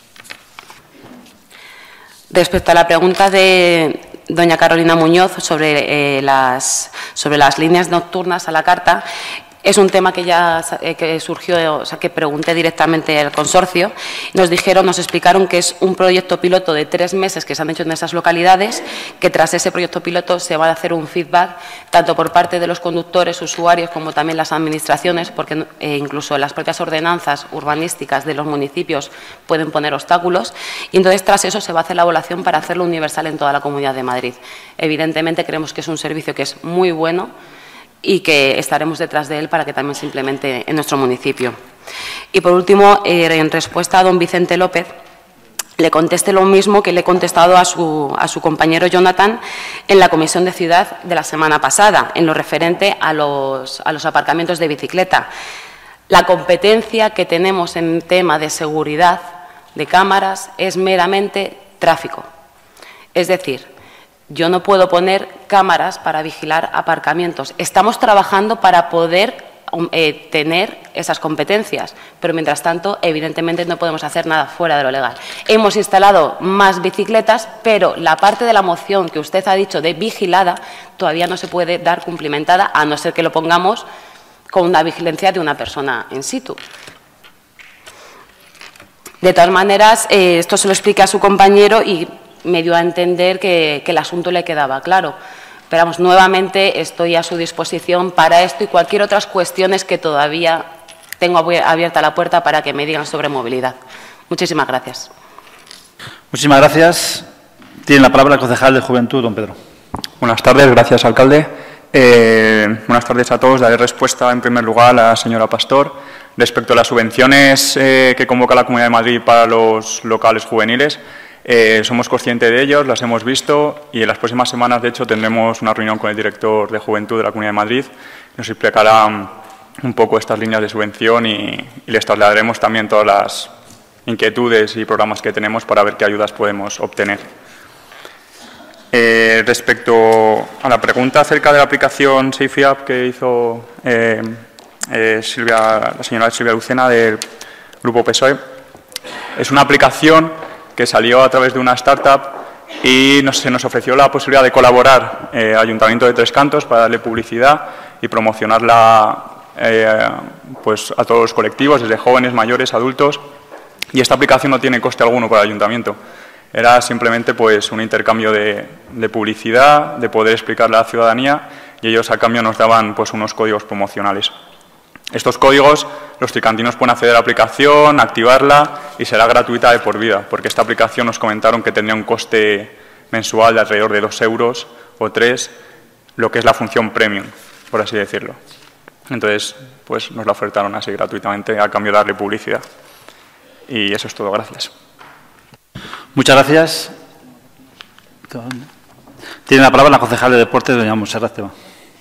Respecto a la pregunta de doña Carolina Muñoz sobre, eh, las, sobre las líneas nocturnas a la carta, es un tema que ya eh, que surgió, o sea, que pregunté directamente al consorcio. Nos dijeron, nos explicaron que es un proyecto piloto de tres meses que se han hecho en esas localidades, que tras ese proyecto piloto se va a hacer un feedback tanto por parte de los conductores, usuarios, como también las administraciones, porque eh, incluso las propias ordenanzas urbanísticas de los municipios pueden poner obstáculos. Y entonces, tras eso, se va a hacer la evaluación para hacerlo universal en toda la Comunidad de Madrid. Evidentemente, creemos que es un servicio que es muy bueno y que estaremos detrás de él para que también se implemente en nuestro municipio. Y, por último, eh, en respuesta a don Vicente López, le conteste lo mismo que le he contestado a su, a su compañero Jonathan en la Comisión de Ciudad de la semana pasada, en lo referente a los, a los aparcamientos de bicicleta. La competencia que tenemos en tema de seguridad de cámaras es meramente tráfico. Es decir, yo no puedo poner cámaras para vigilar aparcamientos. Estamos trabajando para poder eh, tener esas competencias, pero mientras tanto, evidentemente, no podemos hacer nada fuera de lo legal. Hemos instalado más bicicletas, pero la parte de la moción que usted ha dicho de vigilada todavía no se puede dar cumplimentada, a no ser que lo pongamos con una vigilancia de una persona in situ. De todas maneras, eh, esto se lo expliqué a su compañero y me dio a entender que, que el asunto le quedaba claro. Pero vamos, nuevamente estoy a su disposición para esto y cualquier otras cuestiones que todavía tengo abierta la puerta para que me digan sobre movilidad. Muchísimas gracias. Muchísimas gracias. Tiene la palabra el concejal de Juventud, don Pedro. Buenas tardes, gracias, alcalde. Eh, buenas tardes a todos. Daré respuesta, en primer lugar, a la señora Pastor. Respecto a las subvenciones eh, que convoca la Comunidad de Madrid para los locales juveniles, Eh, somos conscientes de ellos, las hemos visto y en las próximas semanas, de hecho, tendremos una reunión con el director de Juventud de la Comunidad de Madrid. Nos explicará un poco estas líneas de subvención y, y les trasladaremos también todas las inquietudes y programas que tenemos para ver qué ayudas podemos obtener. Eh, respecto a la pregunta acerca de la aplicación SafeApp que hizo eh, eh, Silvia, la señora Silvia Lucena del Grupo P S O E, es una aplicación que salió a través de una startup y nos, se nos ofreció la posibilidad de colaborar eh, Ayuntamiento de Tres Cantos para darle publicidad y promocionarla eh, pues a todos los colectivos, desde jóvenes, mayores, adultos. Y esta aplicación no tiene coste alguno para el Ayuntamiento. Era simplemente pues un intercambio de, de publicidad, de poder explicarle a la ciudadanía y ellos a cambio nos daban pues unos códigos promocionales. Estos códigos los tricantinos pueden acceder a la aplicación, activarla y será gratuita de por vida, porque esta aplicación nos comentaron que tendría un coste mensual de alrededor de dos euros o tres, lo que es la función premium, por así decirlo. Entonces, pues nos la ofertaron así gratuitamente a cambio de darle publicidad. Y eso es todo. Gracias. Muchas gracias. Tiene la palabra la concejal de Deportes, doña Montserrat Teba.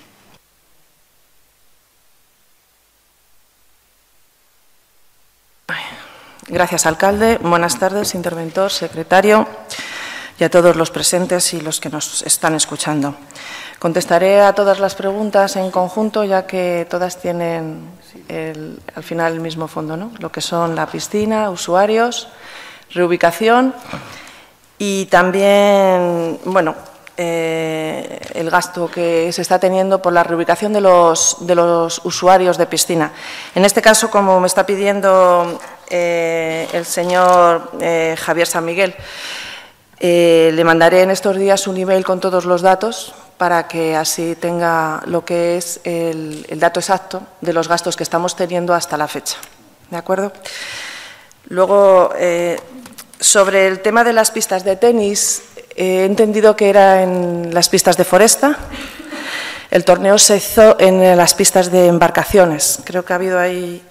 Gracias, alcalde. Buenas tardes, interventor, secretario y a todos los presentes y los que nos están escuchando. Contestaré a todas las preguntas en conjunto, ya que todas tienen el, al final el mismo fondo, ¿no? Lo que son la piscina, usuarios, reubicación y también, bueno, eh, el gasto que se está teniendo por la reubicación de los, de los usuarios de piscina. En este caso, como me está pidiendo eh, el señor eh, Javier San Miguel, eh, le mandaré en estos días un email con todos los datos para que así tenga lo que es el, el dato exacto de los gastos que estamos teniendo hasta la fecha. ¿De acuerdo? Luego, eh, sobre el tema de las pistas de tenis, he entendido que era en las pistas de Foresta. El torneo se hizo en las pistas de embarcaciones. Creo que ha habido ahí...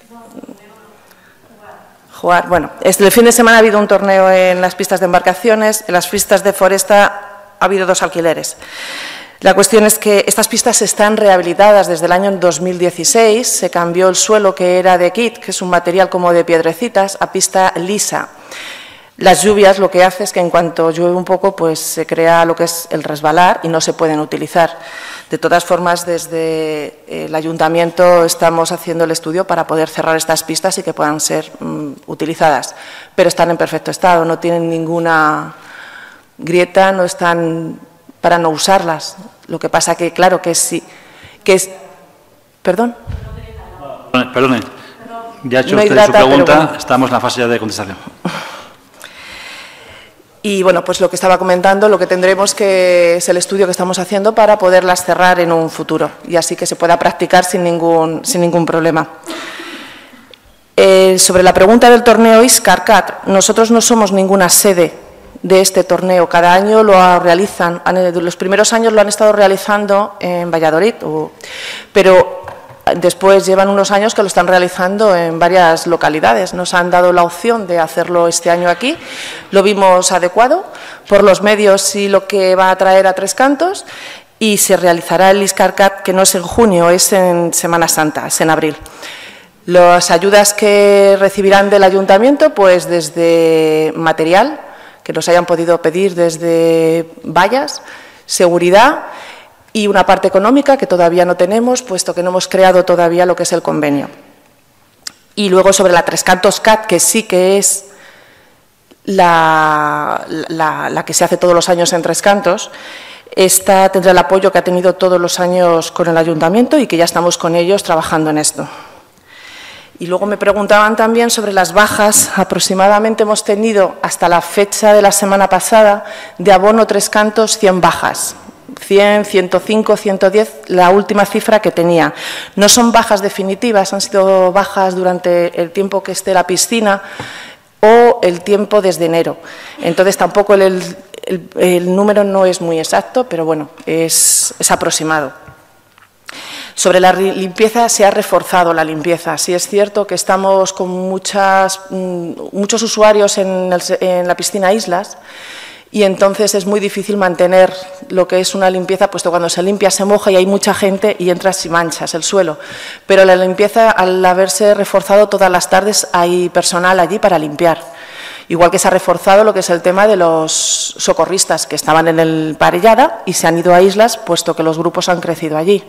Jugar. Bueno, el fin de semana ha habido un torneo en las pistas de embarcaciones. En las pistas de Foresta ha habido dos alquileres. La cuestión es que estas pistas están rehabilitadas desde el año dos mil dieciséis. Se cambió el suelo, que era de kit, que es un material como de piedrecitas, a pista lisa. Las lluvias lo que hace es que en cuanto llueve un poco, pues se crea lo que es el resbalar y no se pueden utilizar. De todas formas, desde el ayuntamiento estamos haciendo el estudio para poder cerrar estas pistas y que puedan ser um, utilizadas. Pero están en perfecto estado, no tienen ninguna grieta, no están para no usarlas. Lo que pasa que, claro, que sí, que es... ¿Perdón? Perdone, ya ha hecho no usted data, su pregunta, bueno. Estamos en la fase ya de contestación. Y, bueno, pues lo que estaba comentando, lo que tendremos que es el estudio que estamos haciendo para poderlas cerrar en un futuro y así que se pueda practicar sin ningún, sin ningún problema. Eh, sobre la pregunta del torneo ISCARCAT, nosotros no somos ninguna sede de este torneo. Cada año lo realizan, los primeros años lo han estado realizando en Valladolid, pero después llevan unos años que lo están realizando en varias localidades. Nos han dado la opción de hacerlo este año aquí, lo vimos adecuado por los medios y lo que va a traer a Tres Cantos, y se realizará el ISCARCAT, que no es en junio, es en Semana Santa, es en abril. Las ayudas que recibirán del ayuntamiento, pues desde material, que nos hayan podido pedir desde vallas, seguridad, y una parte económica que todavía no tenemos, puesto que no hemos creado todavía lo que es el convenio. Y luego sobre la Tres Cantos C A T, que sí que es la, la, la que se hace todos los años en Tres Cantos, esta tendrá el apoyo que ha tenido todos los años con el ayuntamiento y que ya estamos con ellos trabajando en esto. Y luego me preguntaban también sobre las bajas. Aproximadamente hemos tenido hasta la fecha de la semana pasada de abono Tres Cantos cien bajas. cien, ciento cinco, ciento diez, la última cifra que tenía. No son bajas definitivas, han sido bajas durante el tiempo que esté la piscina o el tiempo desde enero. Entonces, tampoco el, el, el número no es muy exacto, pero bueno, es, es aproximado. Sobre la limpieza, se ha reforzado la limpieza. Sí es cierto que estamos con muchas, muchos usuarios en, el, en la piscina Islas y entonces es muy difícil mantener lo que es una limpieza, puesto cuando se limpia se moja y hay mucha gente y entras y manchas el suelo. Pero la limpieza, al haberse reforzado todas las tardes, hay personal allí para limpiar. Igual que se ha reforzado lo que es el tema de los socorristas que estaban en el Parellada y se han ido a Islas, puesto que los grupos han crecido allí.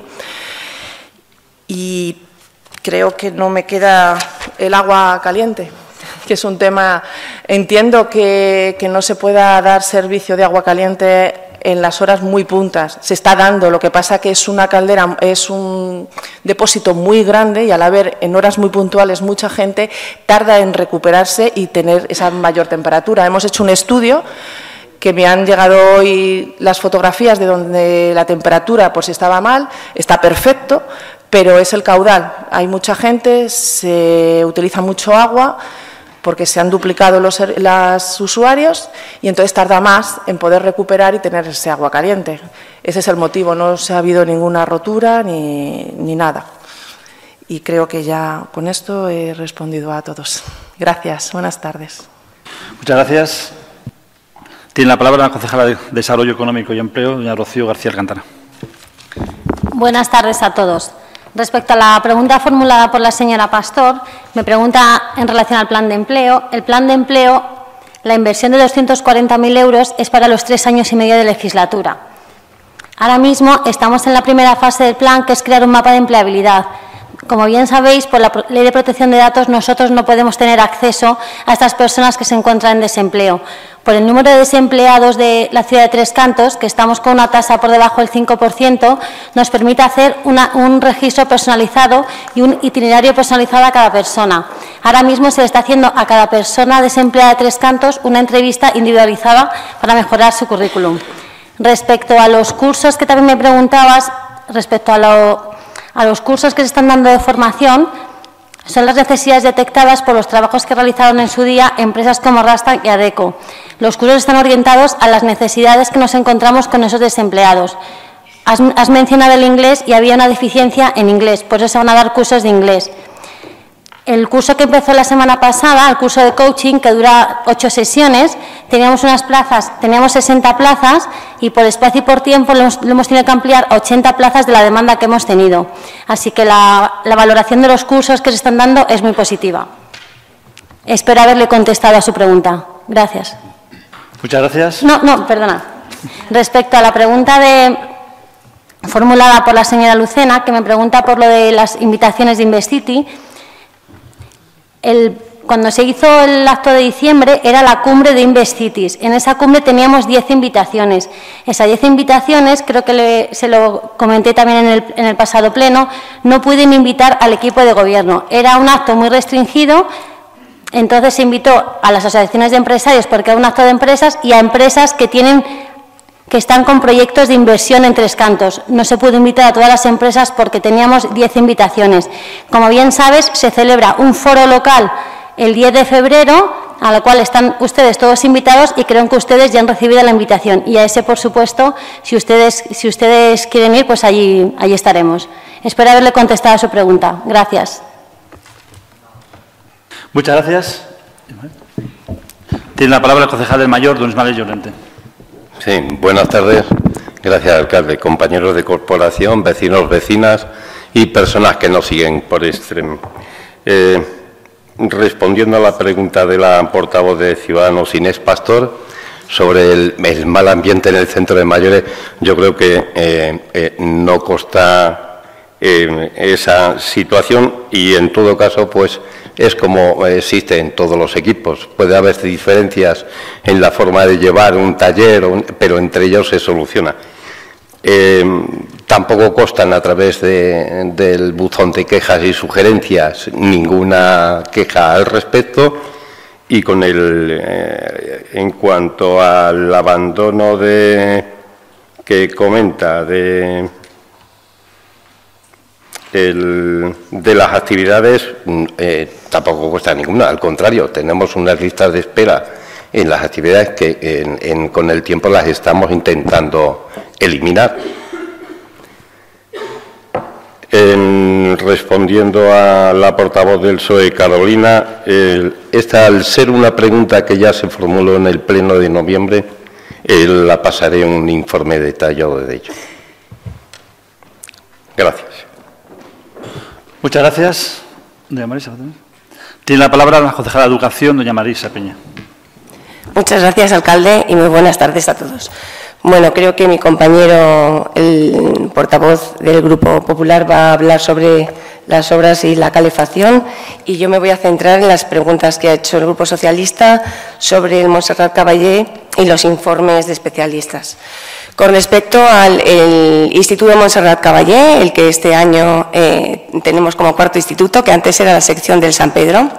Y creo que no me queda el agua caliente, que es un tema, entiendo que, que no se pueda dar servicio de agua caliente en las horas muy puntas. Se está dando, lo que pasa que es una caldera, es un depósito muy grande y al haber en horas muy puntuales mucha gente, tarda en recuperarse y tener esa mayor temperatura. Hemos hecho un estudio que me han llegado hoy las fotografías de donde la temperatura, por si estaba mal, está perfecto, pero es el caudal. Hay mucha gente, se utiliza mucho agua porque se han duplicado los, los usuarios y entonces tarda más en poder recuperar y tener ese agua caliente. Ese es el motivo, no se ha habido ninguna rotura ni, ni nada. Y creo que ya con esto he respondido a todos. Gracias, buenas tardes. Muchas gracias. Tiene la palabra la concejala de Desarrollo Económico y Empleo, doña Rocío García Alcántara. Buenas tardes a todos. Respecto a la pregunta formulada por la señora Pastor, me pregunta en relación al plan de empleo. El plan de empleo, la inversión de doscientos cuarenta mil euros es para los tres años y medio de legislatura. Ahora mismo estamos en la primera fase del plan, que es crear un mapa de empleabilidad. Como bien sabéis, por la Ley de Protección de Datos, nosotros no podemos tener acceso a estas personas que se encuentran en desempleo. Por el número de desempleados de la ciudad de Tres Cantos, que estamos con una tasa por debajo del cinco por ciento, nos permite hacer una, un registro personalizado y un itinerario personalizado a cada persona. Ahora mismo se le está haciendo a cada persona desempleada de Tres Cantos una entrevista individualizada para mejorar su currículum. Respecto a los cursos que también me preguntabas, respecto a lo... A los cursos que se están dando de formación, son las necesidades detectadas por los trabajos que realizaron en su día empresas como Rasta y Adecco. Los cursos están orientados a las necesidades que nos encontramos con esos desempleados. Has, has mencionado el inglés y había una deficiencia en inglés, por eso se van a dar cursos de inglés. El curso que empezó la semana pasada, el curso de coaching, que dura ocho sesiones, teníamos unas plazas, teníamos sesenta plazas y por espacio y por tiempo lo hemos, lo hemos tenido que ampliar a ochenta plazas de la demanda que hemos tenido. Así que la, la valoración de los cursos que se están dando es muy positiva. Espero haberle contestado a su pregunta. Gracias. Muchas gracias. No, no, perdona. Respecto a la pregunta de, formulada por la señora Lucena, que me pregunta por lo de las invitaciones de Investiti. El, cuando se hizo el acto de diciembre era la cumbre de Investitis. En esa cumbre teníamos diez invitaciones. Esas diez invitaciones, creo que le, se lo comenté también en el, en el pasado pleno, no pueden invitar al equipo de gobierno. Era un acto muy restringido, entonces se invitó a las asociaciones de empresarios porque era un acto de empresas y a empresas que tienen que están con proyectos de inversión en Tres Cantos. No se pudo invitar a todas las empresas porque teníamos diez invitaciones. Como bien sabes, se celebra un foro local el diez de febrero, a lo cual están ustedes todos invitados y creo que ustedes ya han recibido la invitación. Y a ese, por supuesto, si ustedes, si ustedes quieren ir, pues allí, allí estaremos. Espero haberle contestado a su pregunta. Gracias. Muchas gracias. Tiene la palabra el concejal del Mayor, don Ismael Llorente. Sí, buenas tardes. Gracias, alcalde. Compañeros de corporación, vecinos, vecinas y personas que nos siguen por stream. Eh, respondiendo a la pregunta de la portavoz de Ciudadanos, Inés Pastor, sobre el, el mal ambiente en el centro de mayores, yo creo que eh, eh, no consta eh, esa situación y, en todo caso, pues es como existe en todos los equipos. Puede haber diferencias en la forma de llevar un taller, pero entre ellos se soluciona. Eh, tampoco constan a través de, del buzón de quejas y sugerencias ninguna queja al respecto. Y con el, eh, en cuanto al abandono de que comenta de El, de las actividades, eh, tampoco cuesta ninguna, al contrario, tenemos unas listas de espera en las actividades que en, en, con el tiempo las estamos intentando eliminar. Eh, respondiendo a la portavoz del P S O E, Carolina, eh, esta, al ser una pregunta que ya se formuló en el Pleno de noviembre, eh, la pasaré un informe detallado de ello. Gracias. Muchas gracias. Doña Marisa. Tiene la palabra la concejala de Educación, doña Marisa Peña. Muchas gracias, alcalde, y muy buenas tardes a todos. Bueno, creo que mi compañero, el portavoz del Grupo Popular, va a hablar sobre las obras y la calefacción, y yo me voy a centrar en las preguntas que ha hecho el Grupo Socialista sobre el Montserrat Caballé y los informes de especialistas. Con respecto al el Instituto de Montserrat Caballé, el que este año eh, tenemos como cuarto instituto, que antes era la sección del San Pedro,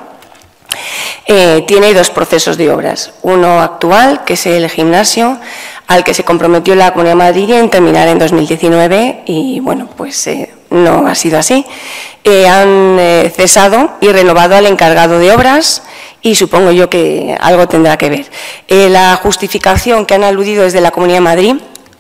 eh, tiene dos procesos de obras. Uno actual, que es el gimnasio, al que se comprometió la Comunidad de Madrid en terminar en dos mil diecinueve y, bueno, pues eh, no ha sido así. Eh, han eh, cesado y renovado al encargado de obras y supongo yo que algo tendrá que ver. Eh, la justificación que han aludido desde la Comunidad de Madrid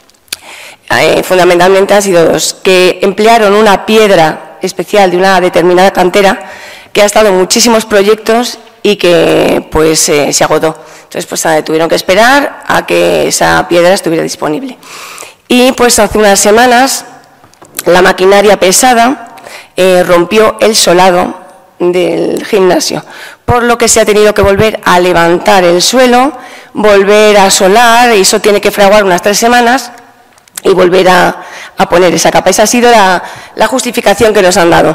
eh, fundamentalmente han sido dos, que emplearon una piedra especial de una determinada cantera que ha estado en muchísimos proyectos y que pues eh, se agotó. Entonces, pues eh, tuvieron que esperar a que esa piedra estuviera disponible. Y pues hace unas semanas la maquinaria pesada eh, rompió el solado del gimnasio, por lo que se ha tenido que volver a levantar el suelo, volver a solar, y eso tiene que fraguar unas tres semanas y volver a, a poner esa capa. Esa ha sido la, la justificación que nos han dado.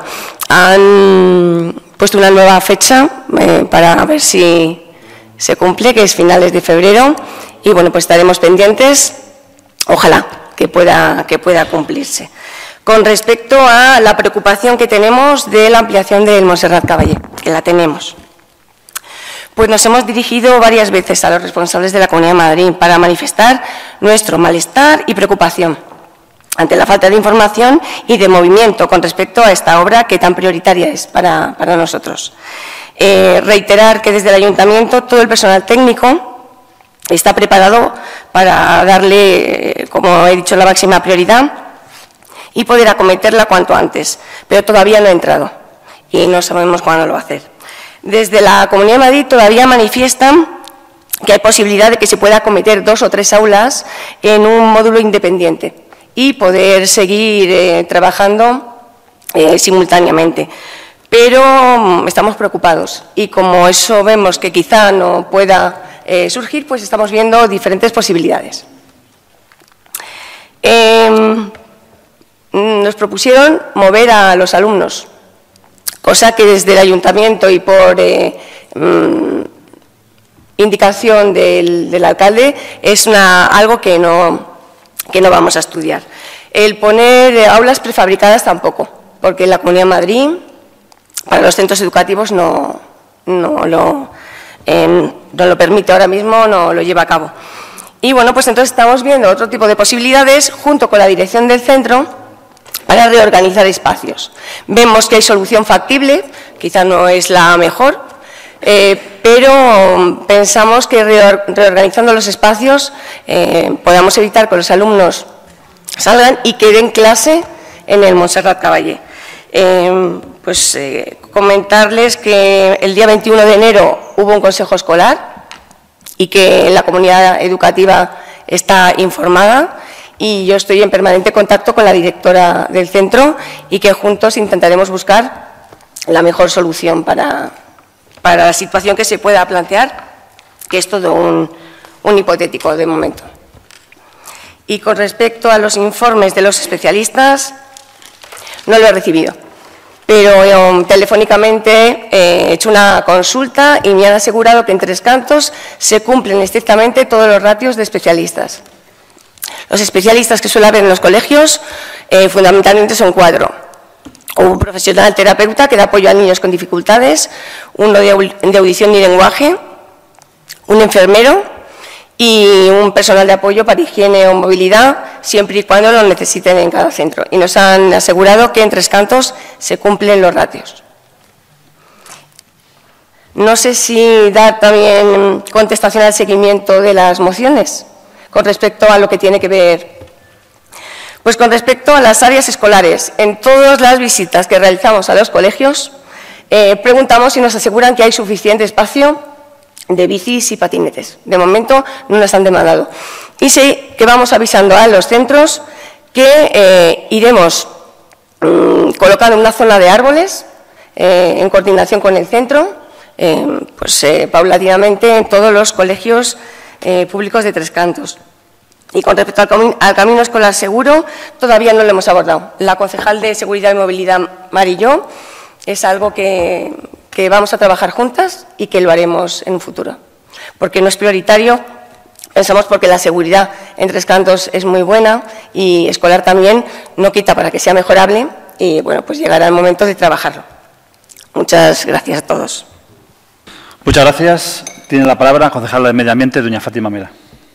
Han puesto una nueva fecha eh, para ver si se cumple, que es finales de febrero, y bueno, pues estaremos pendientes, ojalá que pueda, que pueda cumplirse. Con respecto a la preocupación que tenemos de la ampliación del Montserrat Caballé, que la tenemos, pues nos hemos dirigido varias veces a los responsables de la Comunidad de Madrid para manifestar nuestro malestar y preocupación ante la falta de información y de movimiento con respecto a esta obra que tan prioritaria es para, para nosotros. Eh, reiterar que desde el Ayuntamiento todo el personal técnico está preparado para darle, como he dicho, la máxima prioridad y poder acometerla cuanto antes, pero todavía no ha entrado y no sabemos cuándo lo va a hacer. Desde la Comunidad de Madrid todavía manifiestan que hay posibilidad de que se pueda acometer dos o tres aulas en un módulo independiente y poder seguir eh, trabajando eh, simultáneamente. Pero estamos preocupados y como eso vemos que quizá no pueda eh, surgir, pues estamos viendo diferentes posibilidades. Eh, nos propusieron mover a los alumnos, cosa que desde el Ayuntamiento y por eh, mm, indicación del, del alcalde es una, algo que no, que no vamos a estudiar. El poner eh, aulas prefabricadas tampoco, porque la Comunidad de Madrid para los centros educativos no, no, lo, eh, no lo permite ahora mismo, no lo lleva a cabo. Y bueno, pues entonces estamos viendo otro tipo de posibilidades junto con la dirección del centro para reorganizar espacios. Vemos que hay solución factible, quizá no es la mejor, eh, pero pensamos que reorganizando los espacios eh, podamos evitar que los alumnos salgan y que den clase en el Montserrat Caballé. Eh, pues eh, comentarles que el día veintiuno de enero hubo un consejo escolar y que la comunidad educativa está informada y yo estoy en permanente contacto con la directora del centro y que juntos intentaremos buscar la mejor solución para, para la situación que se pueda plantear, que es todo un, un hipotético de momento. Y con respecto a los informes de los especialistas, no lo he recibido, pero eh, telefónicamente eh, he hecho una consulta y me han asegurado que en Tres Cantos se cumplen estrictamente todos los ratios de especialistas. Los especialistas que suele haber en los colegios eh, fundamentalmente son cuatro. Un profesional terapeuta que da apoyo a niños con dificultades, uno de, au de audición y lenguaje, un enfermero y un personal de apoyo para higiene o movilidad, siempre y cuando lo necesiten en cada centro. Y nos han asegurado que en Tres Cantos se cumplen los ratios. No sé si dar también contestación al seguimiento de las mociones con respecto a lo que tiene que ver Pues con respecto a las áreas escolares, en todas las visitas que realizamos a los colegios, eh, preguntamos y nos aseguran que hay suficiente espacio de bicis y patinetes. De momento no nos han demandado. Y sí que vamos avisando a los centros que eh, iremos mmm, colocando una zona de árboles eh, en coordinación con el centro, eh, pues eh, paulatinamente en todos los colegios eh, públicos de Tres Cantos. Y con respecto al, cami al camino escolar seguro, todavía no lo hemos abordado. La concejal de Seguridad y Movilidad, Mar y yo, es algo que, que vamos a trabajar juntas y que lo haremos en un futuro. Porque no es prioritario, pensamos porque la seguridad en Tres Cantos es muy buena y escolar también, no quita para que sea mejorable y, bueno, pues llegará el momento de trabajarlo. Muchas gracias a todos. Muchas gracias. Tiene la palabra la concejala de Medio Ambiente, doña Fátima Mera.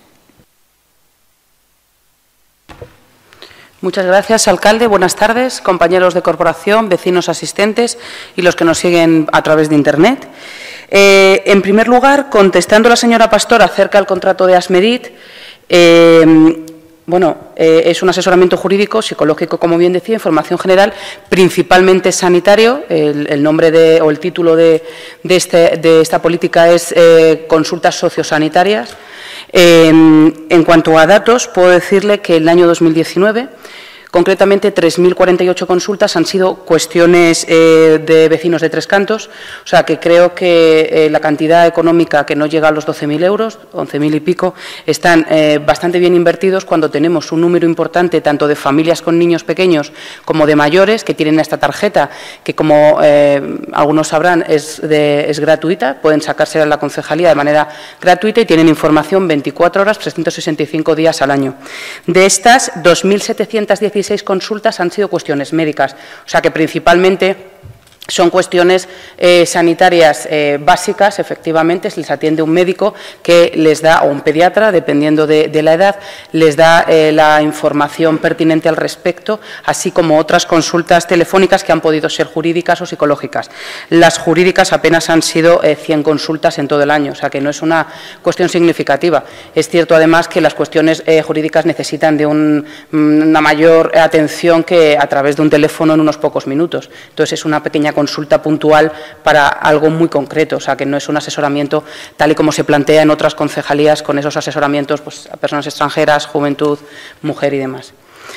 Muchas gracias, alcalde. Buenas tardes, compañeros de corporación, vecinos asistentes y los que nos siguen a través de Internet. Eh, en primer lugar, contestando a la señora Pastor acerca del contrato de Asmedit, eh, bueno, eh, es un asesoramiento jurídico, psicológico, como bien decía, información general, principalmente sanitario. El, el nombre de, o el título de, de, este, de esta política es eh, Consultas Sociosanitarias. Eh, en cuanto a datos, puedo decirle que el año dos mil diecinueve, concretamente tres mil cuarenta y ocho consultas han sido cuestiones eh, de vecinos de Tres Cantos, o sea que creo que eh, la cantidad económica que no llega a los doce mil euros, once mil y pico, están eh, bastante bien invertidos cuando tenemos un número importante tanto de familias con niños pequeños como de mayores que tienen esta tarjeta que, como eh, algunos sabrán, es, de, es gratuita, pueden sacársela a la concejalía de manera gratuita y tienen información veinticuatro horas, trescientos sesenta y cinco días al año. De estas, dos mil setecientos dieciséis consultas han sido cuestiones médicas, o sea que principalmente son cuestiones eh, sanitarias eh, básicas, efectivamente, se les atiende un médico que les da, o un pediatra, dependiendo de, de la edad, les da eh, la información pertinente al respecto, así como otras consultas telefónicas que han podido ser jurídicas o psicológicas. Las jurídicas apenas han sido eh, cien consultas en todo el año, o sea que no es una cuestión significativa. Es cierto, además, que las cuestiones eh, jurídicas necesitan de un, una mayor atención que a través de un teléfono en unos pocos minutos. Entonces, es una pequeña consulta puntual para algo muy concreto, o sea que no es un asesoramiento tal y como se plantea en otras concejalías con esos asesoramientos pues, a personas extranjeras, juventud, mujer y demás.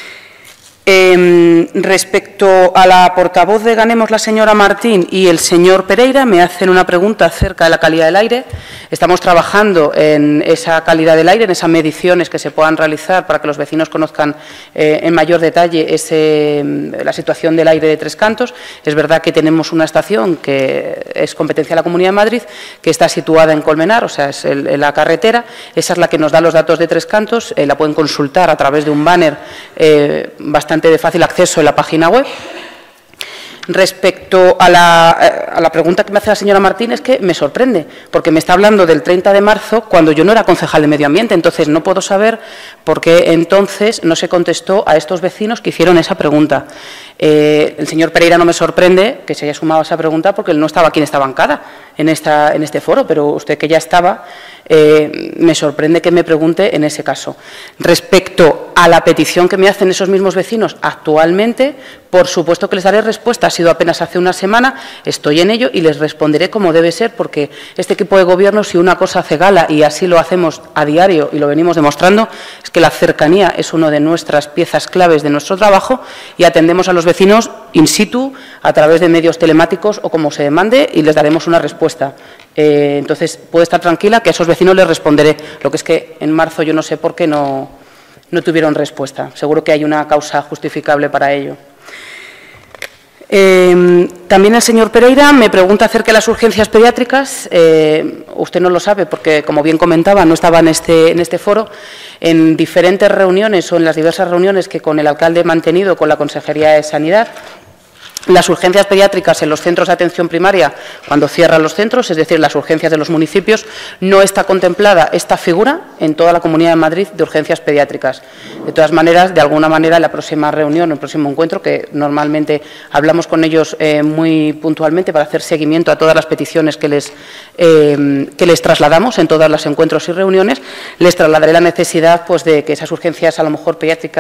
Eh, respecto a la portavoz de Ganemos, la señora Martín, y el señor Pereira, me hacen una pregunta acerca de la calidad del aire. Estamos trabajando en esa calidad del aire, en esas mediciones que se puedan realizar para que los vecinos conozcan eh, en mayor detalle ese, la situación del aire de Tres Cantos. Es verdad que tenemos una estación que es competencia de la Comunidad de Madrid, que está situada en Colmenar, o sea, es el, en la carretera. Esa es la que nos da los datos de Tres Cantos. Eh, la pueden consultar a través de un banner eh, bastante de fácil acceso en la página web. Respecto a la, a la pregunta que me hace la señora Martín, es que me sorprende, porque me está hablando del treinta de marzo cuando yo no era concejal de Medio Ambiente, entonces no puedo saber por qué entonces no se contestó a estos vecinos que hicieron esa pregunta. Eh, el señor Pereira no me sorprende que se haya sumado a esa pregunta porque él no estaba aquí en esta bancada, en, esta, en este foro, pero usted que ya estaba, eh, me sorprende que me pregunte en ese caso. Respecto a la petición que me hacen esos mismos vecinos actualmente, por supuesto que les daré respuesta. Ha sido apenas hace una semana, estoy en ello y les responderé como debe ser, porque este equipo de gobierno, si una cosa hace gala, y así lo hacemos a diario y lo venimos demostrando, es que la cercanía es una de nuestras piezas claves de nuestro trabajo y atendemos a los vecinos in situ, a través de medios telemáticos o como se demande, y les daremos una respuesta. Eh, entonces, puede estar tranquila que a esos vecinos les responderé. Lo que es que en marzo yo no sé por qué no, no tuvieron respuesta. Seguro que hay una causa justificable para ello. Eh, también el señor Pereira me pregunta acerca de las urgencias pediátricas. Eh, usted no lo sabe porque, como bien comentaba, no estaba en este, en este foro. En diferentes reuniones o en las diversas reuniones que con el alcalde he mantenido con la Consejería de Sanidad, las urgencias pediátricas en los centros de atención primaria, cuando cierran los centros, es decir, las urgencias de los municipios, no está contemplada esta figura en toda la Comunidad de Madrid de urgencias pediátricas. De todas maneras, de alguna manera, en la próxima reunión, en el próximo encuentro, que normalmente hablamos con ellos eh, muy puntualmente para hacer seguimiento a todas las peticiones que les, eh, que les trasladamos en todos los encuentros y reuniones, les trasladaré la necesidad pues, de que esas urgencias, a lo mejor pediátricas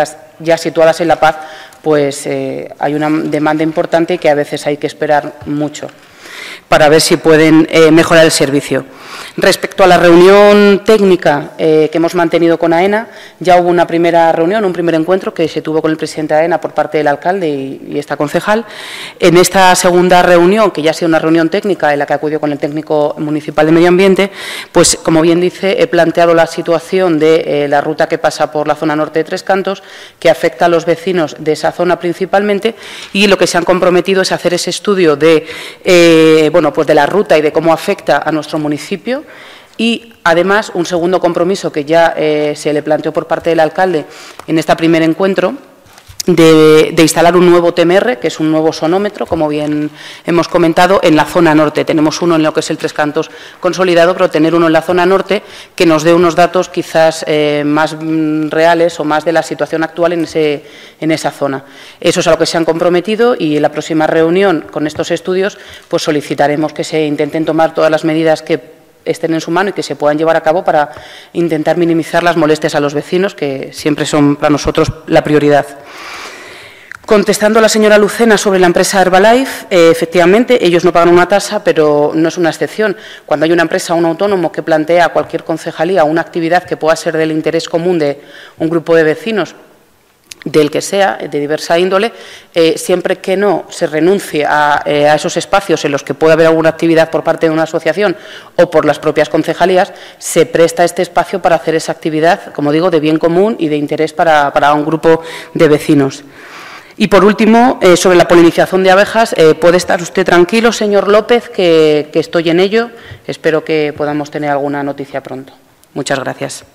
ya situadas en La Paz, pues eh, hay una demanda importante que a veces hay que esperar mucho para ver si pueden eh, mejorar el servicio. Respecto a la reunión técnica eh, que hemos mantenido con AENA, ya hubo una primera reunión, un primer encuentro que se tuvo con el presidente de AENA por parte del alcalde y, y esta concejal. En esta segunda reunión, que ya ha sido una reunión técnica en la que acudió con el técnico municipal de Medio Ambiente, pues, como bien dice, he planteado la situación de eh, la ruta que pasa por la zona norte de Tres Cantos, que afecta a los vecinos de esa zona principalmente, y lo que se han comprometido es hacer ese estudio de, eh, bueno, pues de la ruta y de cómo afecta a nuestro municipio. Y, además, un segundo compromiso que ya eh, se le planteó por parte del alcalde en este primer encuentro, de, de instalar un nuevo T M R, que es un nuevo sonómetro, como bien hemos comentado, en la zona norte. Tenemos uno en lo que es el Tres Cantos consolidado, pero tener uno en la zona norte que nos dé unos datos quizás eh, más mm, reales o más de la situación actual en, ese, en esa zona. Eso es a lo que se han comprometido, y en la próxima reunión con estos estudios pues solicitaremos que se intenten tomar todas las medidas que estén en su mano y que se puedan llevar a cabo para intentar minimizar las molestias a los vecinos, que siempre son para nosotros la prioridad. Contestando a la señora Lucena sobre la empresa Herbalife, eh, efectivamente, ellos no pagan una tasa, pero no es una excepción. Cuando hay una empresa o un autónomo que plantea a cualquier concejalía una actividad que pueda ser del interés común de un grupo de vecinos, del que sea, de diversa índole, eh, siempre que no se renuncie a, eh, a esos espacios en los que puede haber alguna actividad por parte de una asociación o por las propias concejalías, se presta este espacio para hacer esa actividad, como digo, de bien común y de interés para, para un grupo de vecinos. Y, por último, eh, sobre la polinización de abejas, eh, puede estar usted tranquilo, señor López, que, que estoy en ello. Espero que podamos tener alguna noticia pronto. Muchas gracias.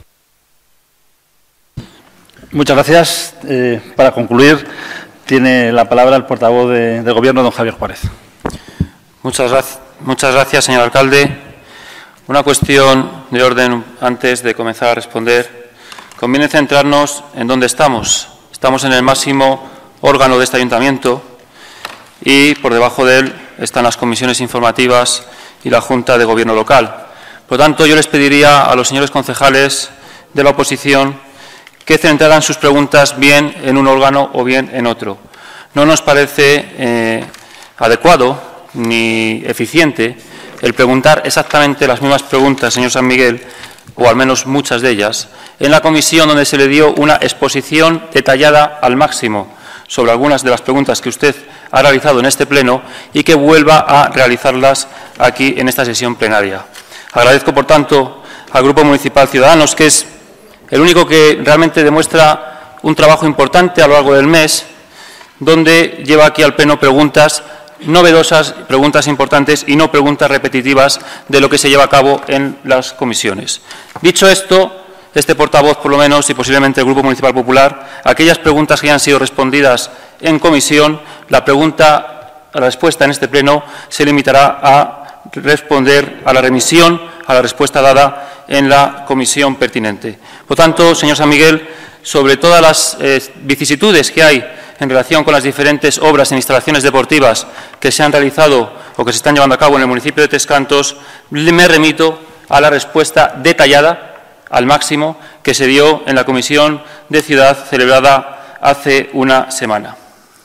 Muchas gracias. Eh, para concluir, tiene la palabra el portavoz de, del Gobierno, don Javier Juárez. Muchas gracias, muchas gracias, señor alcalde. Una cuestión de orden antes de comenzar a responder. Conviene centrarnos en dónde estamos. Estamos en el máximo órgano de este ayuntamiento y por debajo de él están las comisiones informativas y la Junta de Gobierno local. Por lo tanto, yo les pediría a los señores concejales de la oposición que centraran sus preguntas bien en un órgano o bien en otro. No nos parece eh, adecuado ni eficiente el preguntar exactamente las mismas preguntas, señor San Miguel, o al menos muchas de ellas, en la comisión donde se le dio una exposición detallada al máximo sobre algunas de las preguntas que usted ha realizado en este pleno y que vuelva a realizarlas aquí en esta sesión plenaria. Agradezco, por tanto, al Grupo Municipal Ciudadanos, que es el único que realmente demuestra un trabajo importante a lo largo del mes, donde lleva aquí al pleno preguntas novedosas, preguntas importantes y no preguntas repetitivas de lo que se lleva a cabo en las comisiones. Dicho esto, este portavoz, por lo menos, y posiblemente el Grupo Municipal Popular, aquellas preguntas que hayan sido respondidas en comisión, la pregunta, la respuesta en este pleno se limitará a responder a la remisión, a la respuesta dada en la comisión pertinente. Por tanto, señor San Miguel, sobre todas las eh, vicisitudes que hay en relación con las diferentes obras en instalaciones deportivas que se han realizado o que se están llevando a cabo en el municipio de Tres Cantos, me remito a la respuesta detallada, al máximo, que se dio en la Comisión de Ciudad celebrada hace una semana.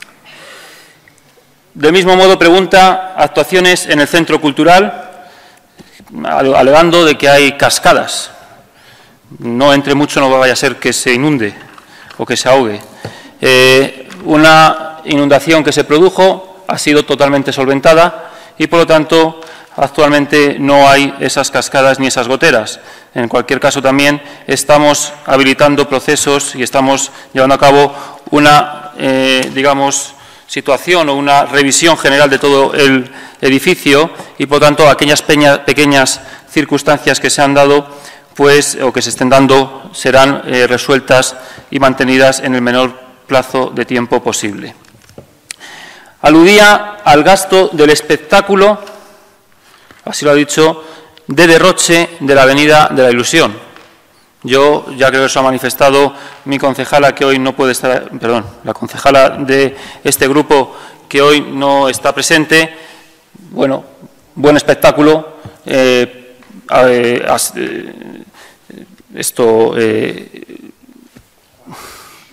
Del mismo modo, pregunta actuaciones en el Centro Cultural, alegando de que hay cascadas. No entre mucho, no vaya a ser que se inunde o que se ahogue. Eh, una inundación que se produjo ha sido totalmente solventada y, por lo tanto, actualmente no hay esas cascadas ni esas goteras. En cualquier caso, también estamos habilitando procesos y estamos llevando a cabo una, eh, digamos, situación o una revisión general de todo el edificio y, por tanto, aquellas peña, pequeñas circunstancias que se han dado, pues, o que se estén dando, serán eh, resueltas y mantenidas en el menor plazo de tiempo posible. Aludía al gasto del espectáculo, así lo ha dicho, de derroche de la Avenida de la Ilusión. Yo ya creo que eso ha manifestado mi concejala, que hoy no puede estar, perdón, la concejala de este grupo, que hoy no está presente. Bueno, buen espectáculo. Eh, eh, esto. Eh,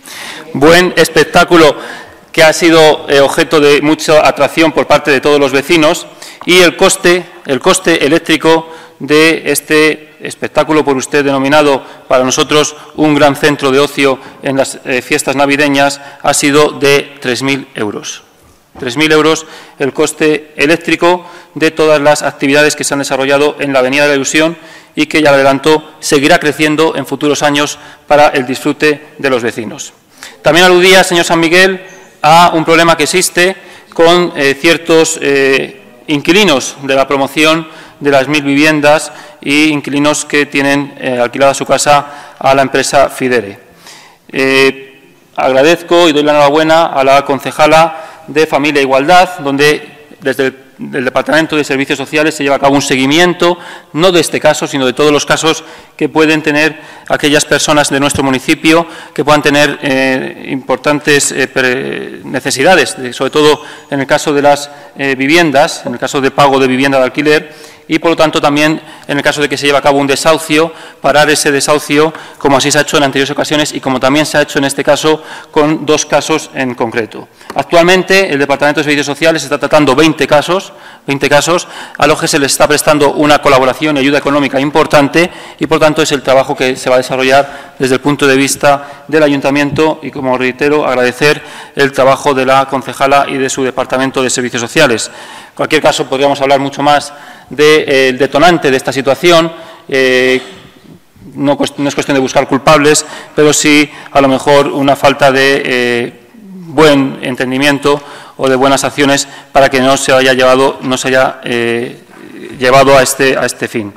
buen espectáculo que ha sido eh, objeto de mucha atracción por parte de todos los vecinos, y el coste, el coste eléctrico de este espectáculo por usted denominado para nosotros un gran centro de ocio en las eh, fiestas navideñas ha sido de tres mil euros. tres mil euros el coste eléctrico de todas las actividades que se han desarrollado en la Avenida de la Ilusión y que, ya adelantó, seguirá creciendo en futuros años para el disfrute de los vecinos. También aludía, señor San Miguel, a un problema que existe con eh, ciertos eh, inquilinos de la promoción de las mil viviendas y inquilinos que tienen eh, alquilada su casa a la empresa Fidere. Eh, agradezco y doy la enhorabuena a la concejala de Familia e Igualdad, donde desde el, el Departamento de Servicios Sociales se lleva a cabo un seguimiento, no de este caso, sino de todos los casos que pueden tener aquellas personas de nuestro municipio que puedan tener eh, importantes eh, necesidades, sobre todo en el caso de las eh, viviendas, en el caso de pago de vivienda de alquiler, y, por lo tanto, también en el caso de que se lleve a cabo un desahucio, parar ese desahucio, como así se ha hecho en anteriores ocasiones y como también se ha hecho en este caso con dos casos en concreto. Actualmente, el Departamento de Servicios Sociales está tratando veinte casos, veinte casos a los que se les está prestando una colaboración y ayuda económica importante y, por tanto, es el trabajo que se va a desarrollar desde el punto de vista del Ayuntamiento y, como reitero, agradecer el trabajo de la concejala y de su Departamento de Servicios Sociales. En cualquier caso, podríamos hablar mucho más del de, detonante de esta situación. Eh, no, no es cuestión de buscar culpables, pero sí, a lo mejor, una falta de eh, buen entendimiento o de buenas acciones para que no se haya llevado, no se haya, eh, llevado a este, a este fin.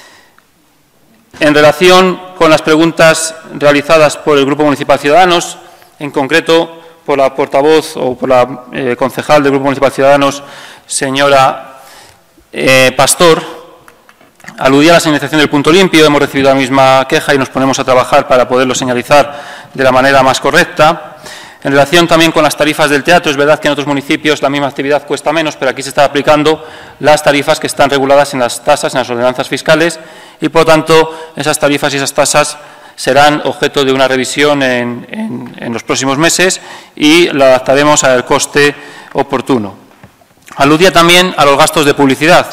En relación con las preguntas realizadas por el Grupo Municipal Ciudadanos, en concreto por la portavoz o por la eh, concejal del Grupo Municipal Ciudadanos, señora eh, Pastor, aludía a la señalización del punto limpio. Hemos recibido la misma queja y nos ponemos a trabajar para poderlo señalizar de la manera más correcta. En relación también con las tarifas del teatro, es verdad que en otros municipios la misma actividad cuesta menos, pero aquí se están aplicando las tarifas que están reguladas en las tasas, en las ordenanzas fiscales, y, por lo tanto, esas tarifas y esas tasas serán objeto de una revisión en, en, en los próximos meses y la adaptaremos al coste oportuno. Aludía también a los gastos de publicidad,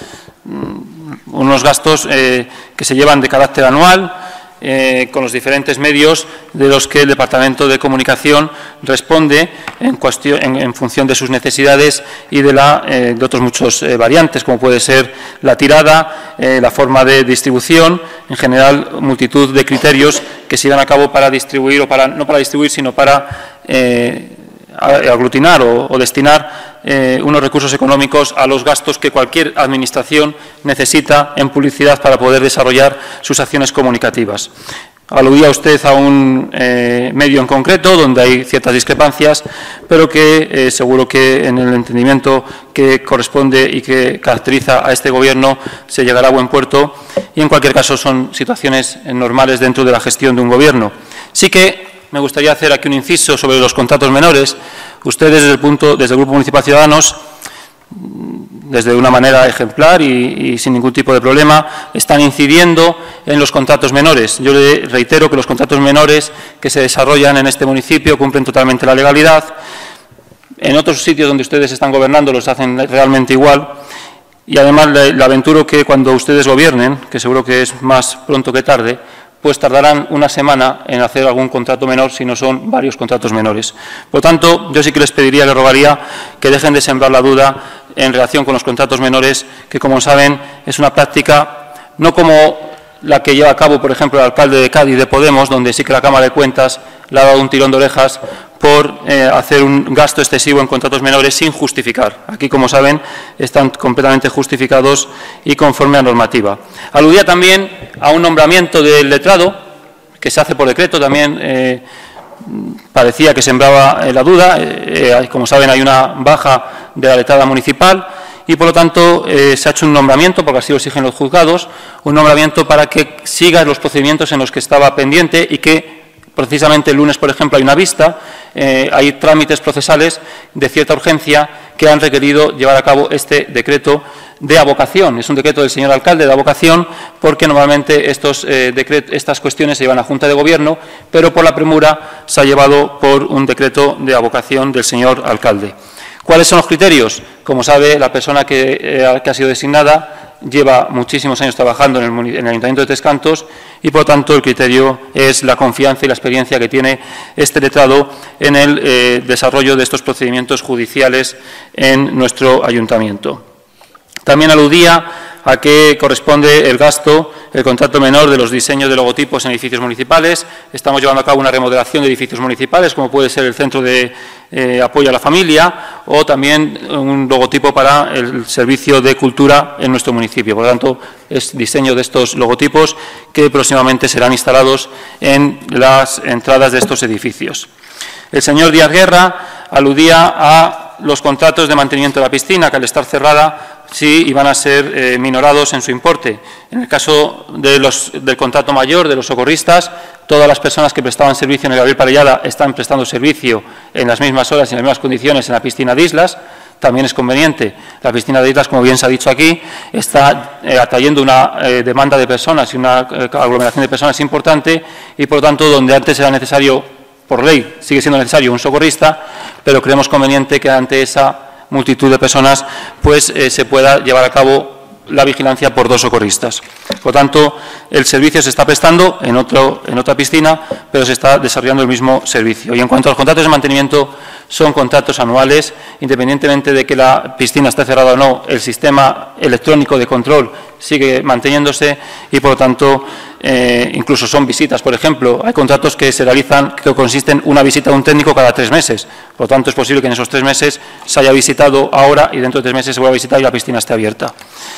unos gastos eh, que se llevan de carácter anual, Eh, con los diferentes medios de los que el Departamento de Comunicación responde en, cuestión, en, en función de sus necesidades y de, la, eh, de otros muchos eh, variantes, como puede ser la tirada, eh, la forma de distribución, en general multitud de criterios que se llevan a cabo para distribuir, o para no para distribuir, sino para eh, aglutinar o, o destinar eh, unos recursos económicos a los gastos que cualquier administración necesita en publicidad para poder desarrollar sus acciones comunicativas. Aludía usted a un eh, medio en concreto donde hay ciertas discrepancias, pero que eh, seguro que en el entendimiento que corresponde y que caracteriza a este Gobierno se llegará a buen puerto, y en cualquier caso son situaciones normales dentro de la gestión de un Gobierno. Sí que me gustaría hacer aquí un inciso sobre los contratos menores. Ustedes, desde el, punto, desde el Grupo Municipal Ciudadanos, desde una manera ejemplar y, y sin ningún tipo de problema, están incidiendo en los contratos menores. Yo le reitero que los contratos menores que se desarrollan en este municipio cumplen totalmente la legalidad. En otros sitios donde ustedes están gobernando los hacen realmente igual. Y además le, le aventuro que cuando ustedes gobiernen, que seguro que es más pronto que tarde, pues tardarán una semana en hacer algún contrato menor, si no son varios contratos menores. Por lo tanto, yo sí que les pediría, les rogaría que dejen de sembrar la duda en relación con los contratos menores, que, como saben, es una práctica no como la que lleva a cabo, por ejemplo, el alcalde de Cádiz de Podemos, donde sí que la Cámara de Cuentas le ha dado un tirón de orejas por eh, hacer un gasto excesivo en contratos menores sin justificar. Aquí, como saben, están completamente justificados y conforme a normativa. Aludía también a un nombramiento del letrado, que se hace por decreto. También eh, parecía que sembraba eh, la duda. Eh, eh, como saben, hay una baja de la letrada municipal y, por lo tanto, eh, se ha hecho un nombramiento, porque así lo exigen los juzgados, un nombramiento para que siga los procedimientos en los que estaba pendiente y que, precisamente el lunes, por ejemplo, hay una vista, eh, hay trámites procesales de cierta urgencia que han requerido llevar a cabo este decreto de avocación, es un decreto del señor alcalde de avocación, porque normalmente estos, eh, decret, estas cuestiones se llevan a Junta de Gobierno, pero por la premura se ha llevado por un decreto de avocación del señor alcalde. ¿Cuáles son los criterios? Como sabe, la persona que, eh, que ha sido designada lleva muchísimos años trabajando en el, en el Ayuntamiento de Tres Cantos y, por lo tanto, el criterio es la confianza y la experiencia que tiene este letrado en el eh, desarrollo de estos procedimientos judiciales en nuestro ayuntamiento. También aludía a que corresponde el gasto, el contrato menor de los diseños de logotipos en edificios municipales. Estamos llevando a cabo una remodelación de edificios municipales, como puede ser el Centro de eh, Apoyo a la Familia o también un logotipo para el Servicio de Cultura en nuestro municipio. Por lo tanto, es diseño de estos logotipos que próximamente serán instalados en las entradas de estos edificios. El señor Díaz Guerra aludía a los contratos de mantenimiento de la piscina, que al estar cerrada sí iban a ser eh, minorados en su importe. En el caso de los, del contrato mayor de los socorristas, todas las personas que prestaban servicio en el Gabriel Parellada están prestando servicio en las mismas horas y en las mismas condiciones en la piscina de Islas. También es conveniente. La piscina de Islas, como bien se ha dicho aquí, está eh, atrayendo una eh, demanda de personas y una eh, aglomeración de personas importante y, por lo tanto, donde antes era necesario, por ley, sigue siendo necesario un socorrista, pero creemos conveniente que ante esa multitud de personas, pues eh, se pueda llevar a cabo la vigilancia por dos socorristas. Por lo tanto, el servicio se está prestando en, otro, en otra piscina, pero se está desarrollando el mismo servicio. Y en cuanto a los contratos de mantenimiento, son contratos anuales, independientemente de que la piscina esté cerrada o no, el sistema electrónico de control sigue manteniéndose y, por lo tanto, eh, incluso son visitas. Por ejemplo, hay contratos que se realizan que consisten en una visita de un técnico cada tres meses. Por lo tanto, es posible que en esos tres meses se haya visitado ahora y dentro de tres meses se vuelva a visitar y la piscina esté abierta.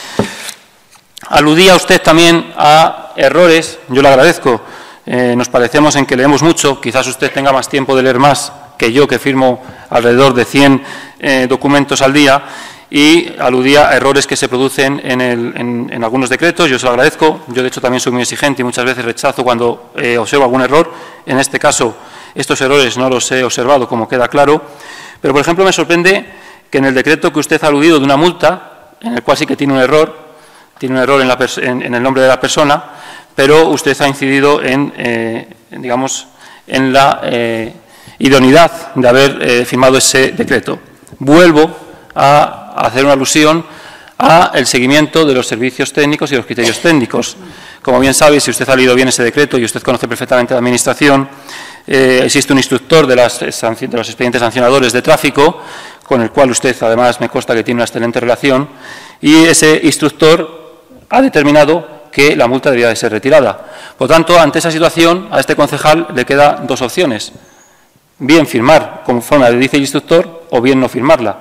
Aludía usted también a errores, yo le agradezco, eh, nos parecemos en que leemos mucho, quizás usted tenga más tiempo de leer más que yo, que firmo alrededor de cien eh, documentos al día, y aludía a errores que se producen en, el, en, en algunos decretos, yo se lo agradezco, yo de hecho también soy muy exigente y muchas veces rechazo cuando eh, observo algún error, en este caso estos errores no los he observado, como queda claro, pero por ejemplo me sorprende que en el decreto que usted ha aludido de una multa, en el cual sí que tiene un error, tiene un error en, la en, en el nombre de la persona, pero usted ha incidido en, eh, en digamos, en la eh, idoneidad de haber eh, firmado ese decreto. Vuelvo a hacer una alusión a el seguimiento de los servicios técnicos y los criterios técnicos. Como bien sabe, si usted ha leído bien ese decreto y usted conoce perfectamente la Administración, eh, existe un instructor de, las, de los expedientes sancionadores de tráfico, con el cual usted, además, me consta que tiene una excelente relación, y ese instructor ha determinado que la multa debía de ser retirada. Por lo tanto, ante esa situación, a este concejal le quedan dos opciones. Bien firmar conforme le dice el instructor o bien no firmarla.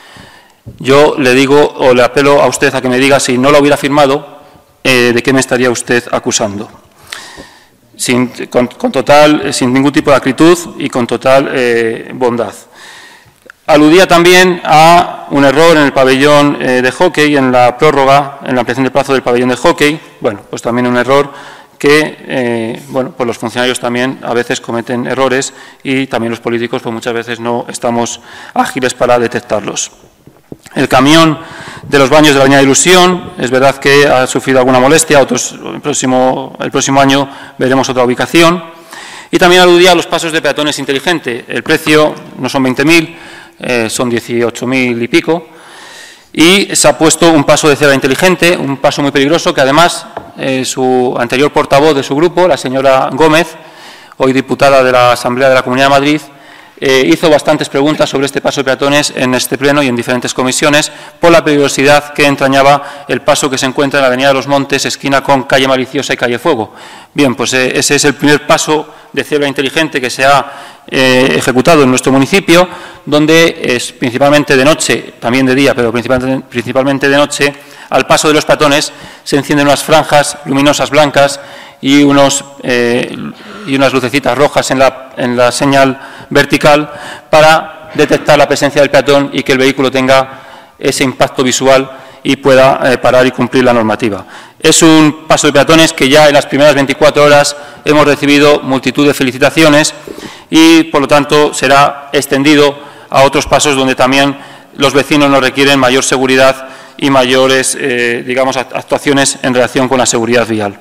Yo le digo o le apelo a usted a que me diga si no la hubiera firmado, eh, de qué me estaría usted acusando. Sin, con, con total, sin ningún tipo de acritud y con total eh, bondad. Aludía también a un error en el pabellón eh, de hockey, en la prórroga, en la ampliación de plazo del pabellón de hockey. Bueno, pues también un error que, eh, bueno, pues los funcionarios también a veces cometen errores y también los políticos pues muchas veces no estamos ágiles para detectarlos. El camión de los baños de la Avenida de Ilusión, es verdad que ha sufrido alguna molestia, otros, el, próximo, el próximo año veremos otra ubicación. Y también aludía a los pasos de peatones inteligente. El precio no son veinte mil, Eh, son dieciocho mil y pico, y se ha puesto un paso de cebra inteligente, un paso muy peligroso que además eh, su anterior portavoz de su grupo, la señora Gómez, hoy diputada de la Asamblea de la Comunidad de Madrid, eh, hizo bastantes preguntas sobre este paso de peatones en este pleno y en diferentes comisiones por la peligrosidad que entrañaba el paso que se encuentra en la Avenida de los Montes, esquina con calle Maliciosa y calle Fuego. Bien, pues eh, ese es el primer paso de cebra inteligente que se ha eh, ejecutado en nuestro municipio, donde es principalmente de noche, también de día, pero principalmente, principalmente de noche, al paso de los peatones se encienden unas franjas luminosas blancas y, unos, eh, y unas lucecitas rojas en la, en la señal vertical para detectar la presencia del peatón y que el vehículo tenga ese impacto visual y pueda eh, parar y cumplir la normativa. Es un paso de peatones que ya en las primeras veinticuatro horas hemos recibido multitud de felicitaciones y, por lo tanto, será extendido a otros pasos donde también los vecinos nos requieren mayor seguridad y mayores, eh, digamos, actuaciones en relación con la seguridad vial.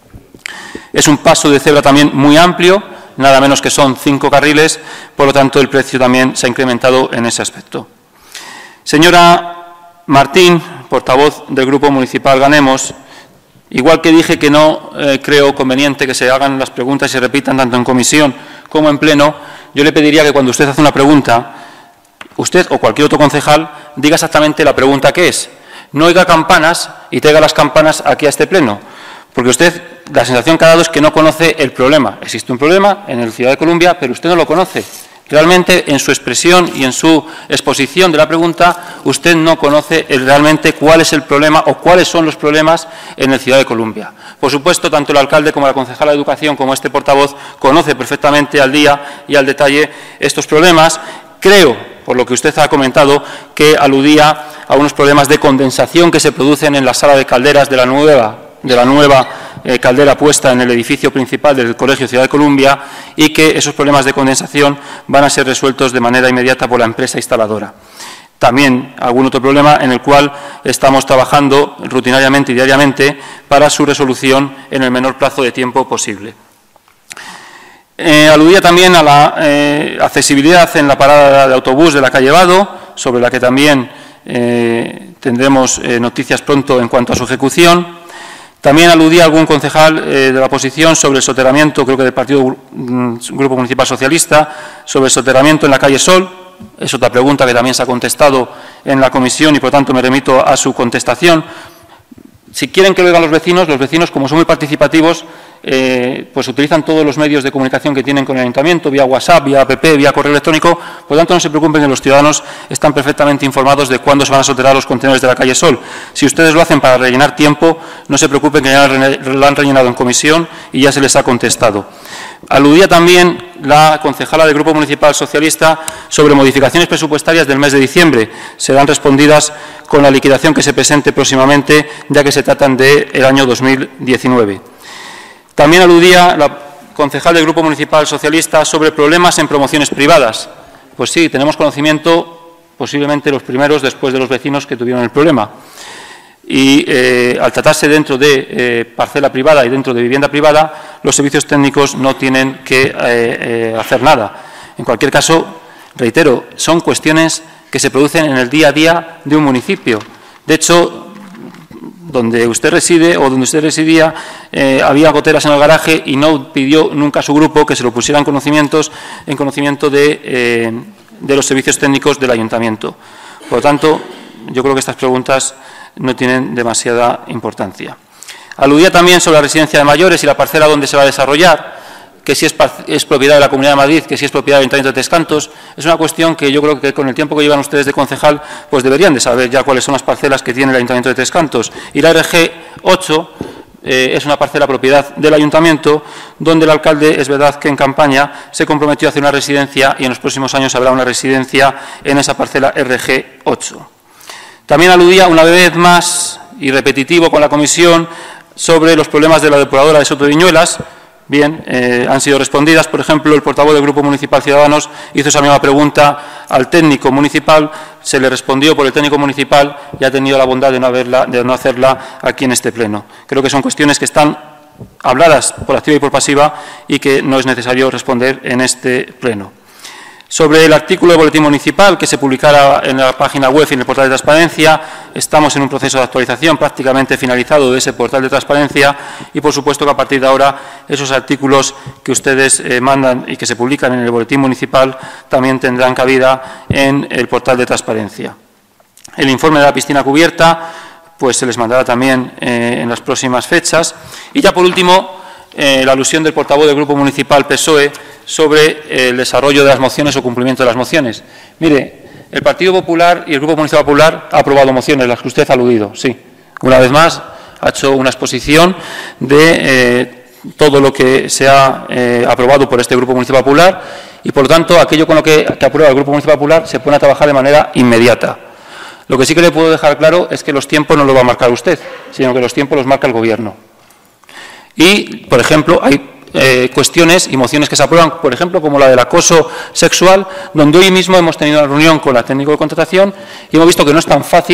Es un paso de cebra también muy amplio, nada menos que son cinco carriles, por lo tanto el precio también se ha incrementado en ese aspecto. Señora Martín, portavoz del Grupo Municipal Ganemos, igual que dije que no eh, creo conveniente que se hagan las preguntas y se repitan tanto en comisión como en pleno, yo le pediría que cuando usted hace una pregunta, usted o cualquier otro concejal diga exactamente la pregunta que es. No oiga campanas y traiga las campanas aquí a este pleno, porque usted, la sensación que ha dado es que no conoce el problema. Existe un problema en la Ciudad de Columbia, pero usted no lo conoce. Realmente, en su expresión y en su exposición de la pregunta, usted no conoce realmente cuál es el problema o cuáles son los problemas en la Ciudad de Columbia. Por supuesto, tanto el alcalde como la concejala de Educación, como este portavoz, conoce perfectamente al día y al detalle estos problemas. Creo, por lo que usted ha comentado, que aludía a unos problemas de condensación que se producen en la sala de calderas de la nueva, de la nueva eh, caldera puesta en el edificio principal del Colegio Ciudad de Columbia, y que esos problemas de condensación van a ser resueltos de manera inmediata por la empresa instaladora. También algún otro problema en el cual estamos trabajando rutinariamente y diariamente para su resolución en el menor plazo de tiempo posible. Eh, aludía también a la eh, accesibilidad en la parada de autobús de la calle Vado, sobre la que también eh, tendremos eh, noticias pronto en cuanto a su ejecución. También aludía algún concejal eh, de la oposición sobre el soterramiento, creo que del Partido mm, Grupo Municipal Socialista, sobre el soterramiento en la calle Sol. Es otra pregunta que también se ha contestado en la comisión y, por tanto, me remito a su contestación. Si quieren que lo oigan los vecinos, los vecinos, como son muy participativos, eh, pues utilizan todos los medios de comunicación que tienen con el ayuntamiento, vía WhatsApp, vía app, vía correo electrónico. Por lo tanto, no se preocupen, que los ciudadanos están perfectamente informados de cuándo se van a soterrar los contenedores de la calle Sol. Si ustedes lo hacen para rellenar tiempo, no se preocupen, que ya lo han rellenado en comisión y ya se les ha contestado. Aludía también la concejala del Grupo Municipal Socialista sobre modificaciones presupuestarias del mes de diciembre. Serán respondidas con la liquidación que se presente próximamente, ya que se tratan del año dos mil diecinueve. También aludía la concejal del Grupo Municipal Socialista sobre problemas en promociones privadas. Pues sí, tenemos conocimiento, posiblemente los primeros después de los vecinos que tuvieron el problema. Y eh, al tratarse dentro de eh, parcela privada y dentro de vivienda privada, los servicios técnicos no tienen que eh, eh, hacer nada. En cualquier caso, reitero, son cuestiones que se producen en el día a día de un municipio. De hecho, donde usted reside o donde usted residía, eh, había goteras en el garaje y no pidió nunca a su grupo que se lo pusieran conocimientos, en conocimiento de, eh, de los servicios técnicos del ayuntamiento. Por lo tanto, yo creo que estas preguntas no tienen demasiada importancia. Aludía también sobre la residencia de mayores y la parcela donde se va a desarrollar, que si es, es propiedad de la Comunidad de Madrid, que si es propiedad del Ayuntamiento de Tres Cantos. Es una cuestión que yo creo que con el tiempo que llevan ustedes de concejal, pues deberían de saber ya cuáles son las parcelas que tiene el Ayuntamiento de Tres Cantos. Y la R G ocho eh, es una parcela propiedad del Ayuntamiento, donde el alcalde, es verdad que en campaña, se comprometió a hacer una residencia y en los próximos años habrá una residencia en esa parcela R G ocho. También aludía una vez más, y repetitivo con la comisión, sobre los problemas de la depuradora de Soto de Viñuelas. Bien, eh, han sido respondidas. Por ejemplo, el portavoz del Grupo Municipal Ciudadanos hizo esa misma pregunta al técnico municipal, se le respondió por el técnico municipal y ha tenido la bondad de no, haberla, de no hacerla aquí en este pleno. Creo que son cuestiones que están habladas por activa y por pasiva y que no es necesario responder en este pleno. Sobre el artículo de boletín municipal que se publicara en la página web y en el portal de transparencia, estamos en un proceso de actualización prácticamente finalizado de ese portal de transparencia y, por supuesto, que a partir de ahora esos artículos que ustedes eh, mandan y que se publican en el boletín municipal también tendrán cabida en el portal de transparencia. El informe de la piscina cubierta pues se les mandará también eh, en las próximas fechas. Y ya, por último, eh, la alusión del portavoz del Grupo Municipal P S O E sobre el desarrollo de las mociones o cumplimiento de las mociones. Mire, el Partido Popular y el Grupo Municipal Popular ha aprobado mociones, las que usted ha aludido, sí. Una vez más, ha hecho una exposición de eh, todo lo que se ha eh, aprobado por este Grupo Municipal Popular y, por lo tanto, aquello con lo que, que aprueba el Grupo Municipal Popular se pone a trabajar de manera inmediata. Lo que sí que le puedo dejar claro es que los tiempos no los va a marcar usted, sino que los tiempos los marca el Gobierno. Y, por ejemplo, hay Eh, cuestiones y mociones que se aprueban, por ejemplo, como la del acoso sexual, donde hoy mismo hemos tenido una reunión con la técnico de contratación y hemos visto que no es tan fácil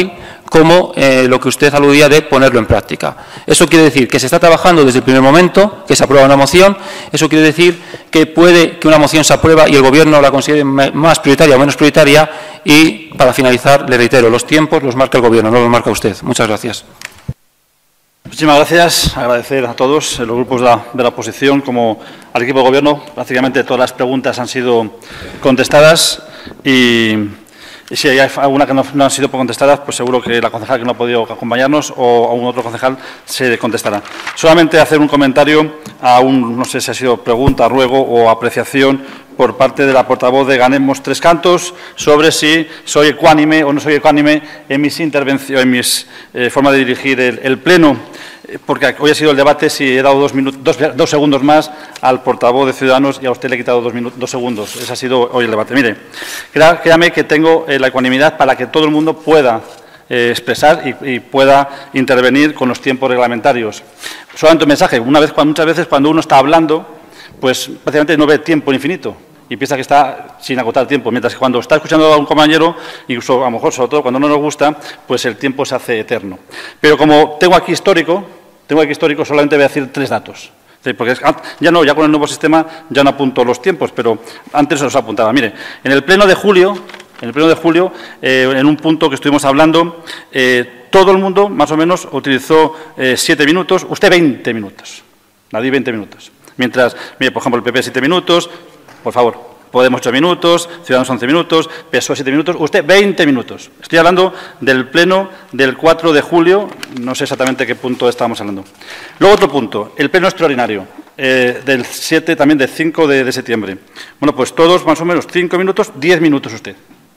como eh, lo que usted aludía de ponerlo en práctica. Eso quiere decir que se está trabajando desde el primer momento, que se aprueba una moción. Eso quiere decir que puede que una moción se aprueba y el Gobierno la considere más prioritaria o menos prioritaria. Y, para finalizar, le reitero, los tiempos los marca el Gobierno, no los marca usted. Muchas gracias. Muchísimas gracias. Agradecer a todos, los grupos de la, de la oposición como al equipo de Gobierno. Prácticamente todas las preguntas han sido contestadas y... Y si hay alguna que no, no han sido contestadas, pues seguro que la concejal que no ha podido acompañarnos o algún otro concejal se contestará. Solamente hacer un comentario a un, no sé si ha sido pregunta, ruego o apreciación por parte de la portavoz de Ganemos Tres Cantos sobre si soy ecuánime o no soy ecuánime en mis intervenciones, en mis eh, forma de dirigir el, el Pleno. Porque hoy ha sido el debate si he dado dos, minutos, dos, dos segundos más al portavoz de Ciudadanos y a usted le he quitado dos, minutos, dos segundos. Ese ha sido hoy el debate. Mire, créame que tengo eh, la ecuanimidad para que todo el mundo pueda eh, expresar y, y pueda intervenir con los tiempos reglamentarios. Solamente un mensaje. Una vez, muchas veces cuando uno está hablando, pues prácticamente no ve tiempo infinito y piensa que está sin agotar tiempo, mientras que cuando está escuchando a un compañero, incluso a lo mejor, sobre todo cuando no nos gusta, pues el tiempo se hace eterno. Pero como tengo aquí histórico, tengo aquí histórico, solamente voy a decir tres datos. Porque es, ya no, ya con el nuevo sistema ya no apunto los tiempos, pero antes os apuntaba. Mire, en el pleno de julio, en el pleno de julio, eh, en un punto que estuvimos hablando, eh, todo el mundo, más o menos, utilizó eh, siete minutos, usted veinte minutos. Nadie veinte minutos. Mientras, mire, por ejemplo, el P P siete minutos, por favor. Podemos ocho minutos, Ciudadanos once minutos, P S O E siete minutos, usted veinte minutos. Estoy hablando del pleno del cuatro de julio, no sé exactamente qué punto estamos hablando. Luego otro punto, el pleno extraordinario, eh, del siete, también del cinco de, de septiembre. Bueno, pues todos más o menos cinco minutos, diez minutos usted.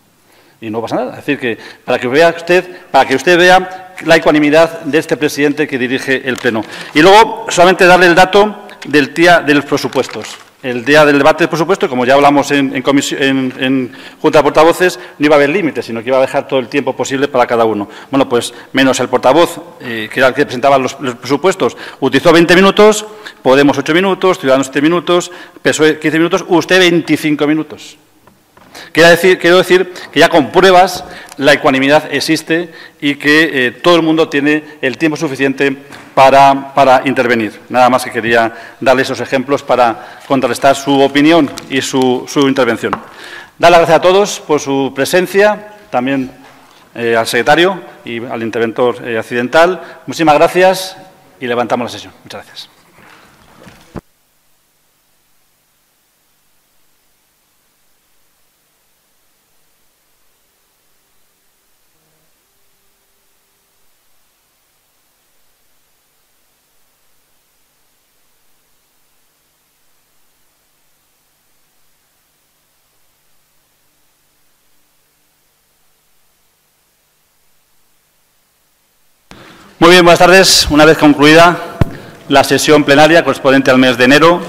Y no pasa nada. Es decir, que para que vea usted, para que usted vea la ecuanimidad de este presidente que dirige el pleno. Y luego solamente darle el dato del día de los presupuestos. El día del debate del presupuesto, como ya hablamos en, en, en, en Junta de Portavoces, no iba a haber límites, sino que iba a dejar todo el tiempo posible para cada uno. Bueno, pues menos el portavoz, eh, que era el que presentaba los, los presupuestos, utilizó veinte minutos, Podemos ocho minutos, Ciudadanos siete minutos, P S O E quince minutos, usted veinticinco minutos. Quiero decir, quiero decir que ya con pruebas la ecuanimidad existe y que eh, todo el mundo tiene el tiempo suficiente para, para intervenir. Nada más que quería darle esos ejemplos para contrarrestar su opinión y su, su intervención. Dar las gracias a todos por su presencia, también eh, al secretario y al interventor eh, accidental. Muchísimas gracias y levantamos la sesión. Muchas gracias. Muy bien, buenas tardes. Una vez concluida la sesión plenaria correspondiente al mes de enero,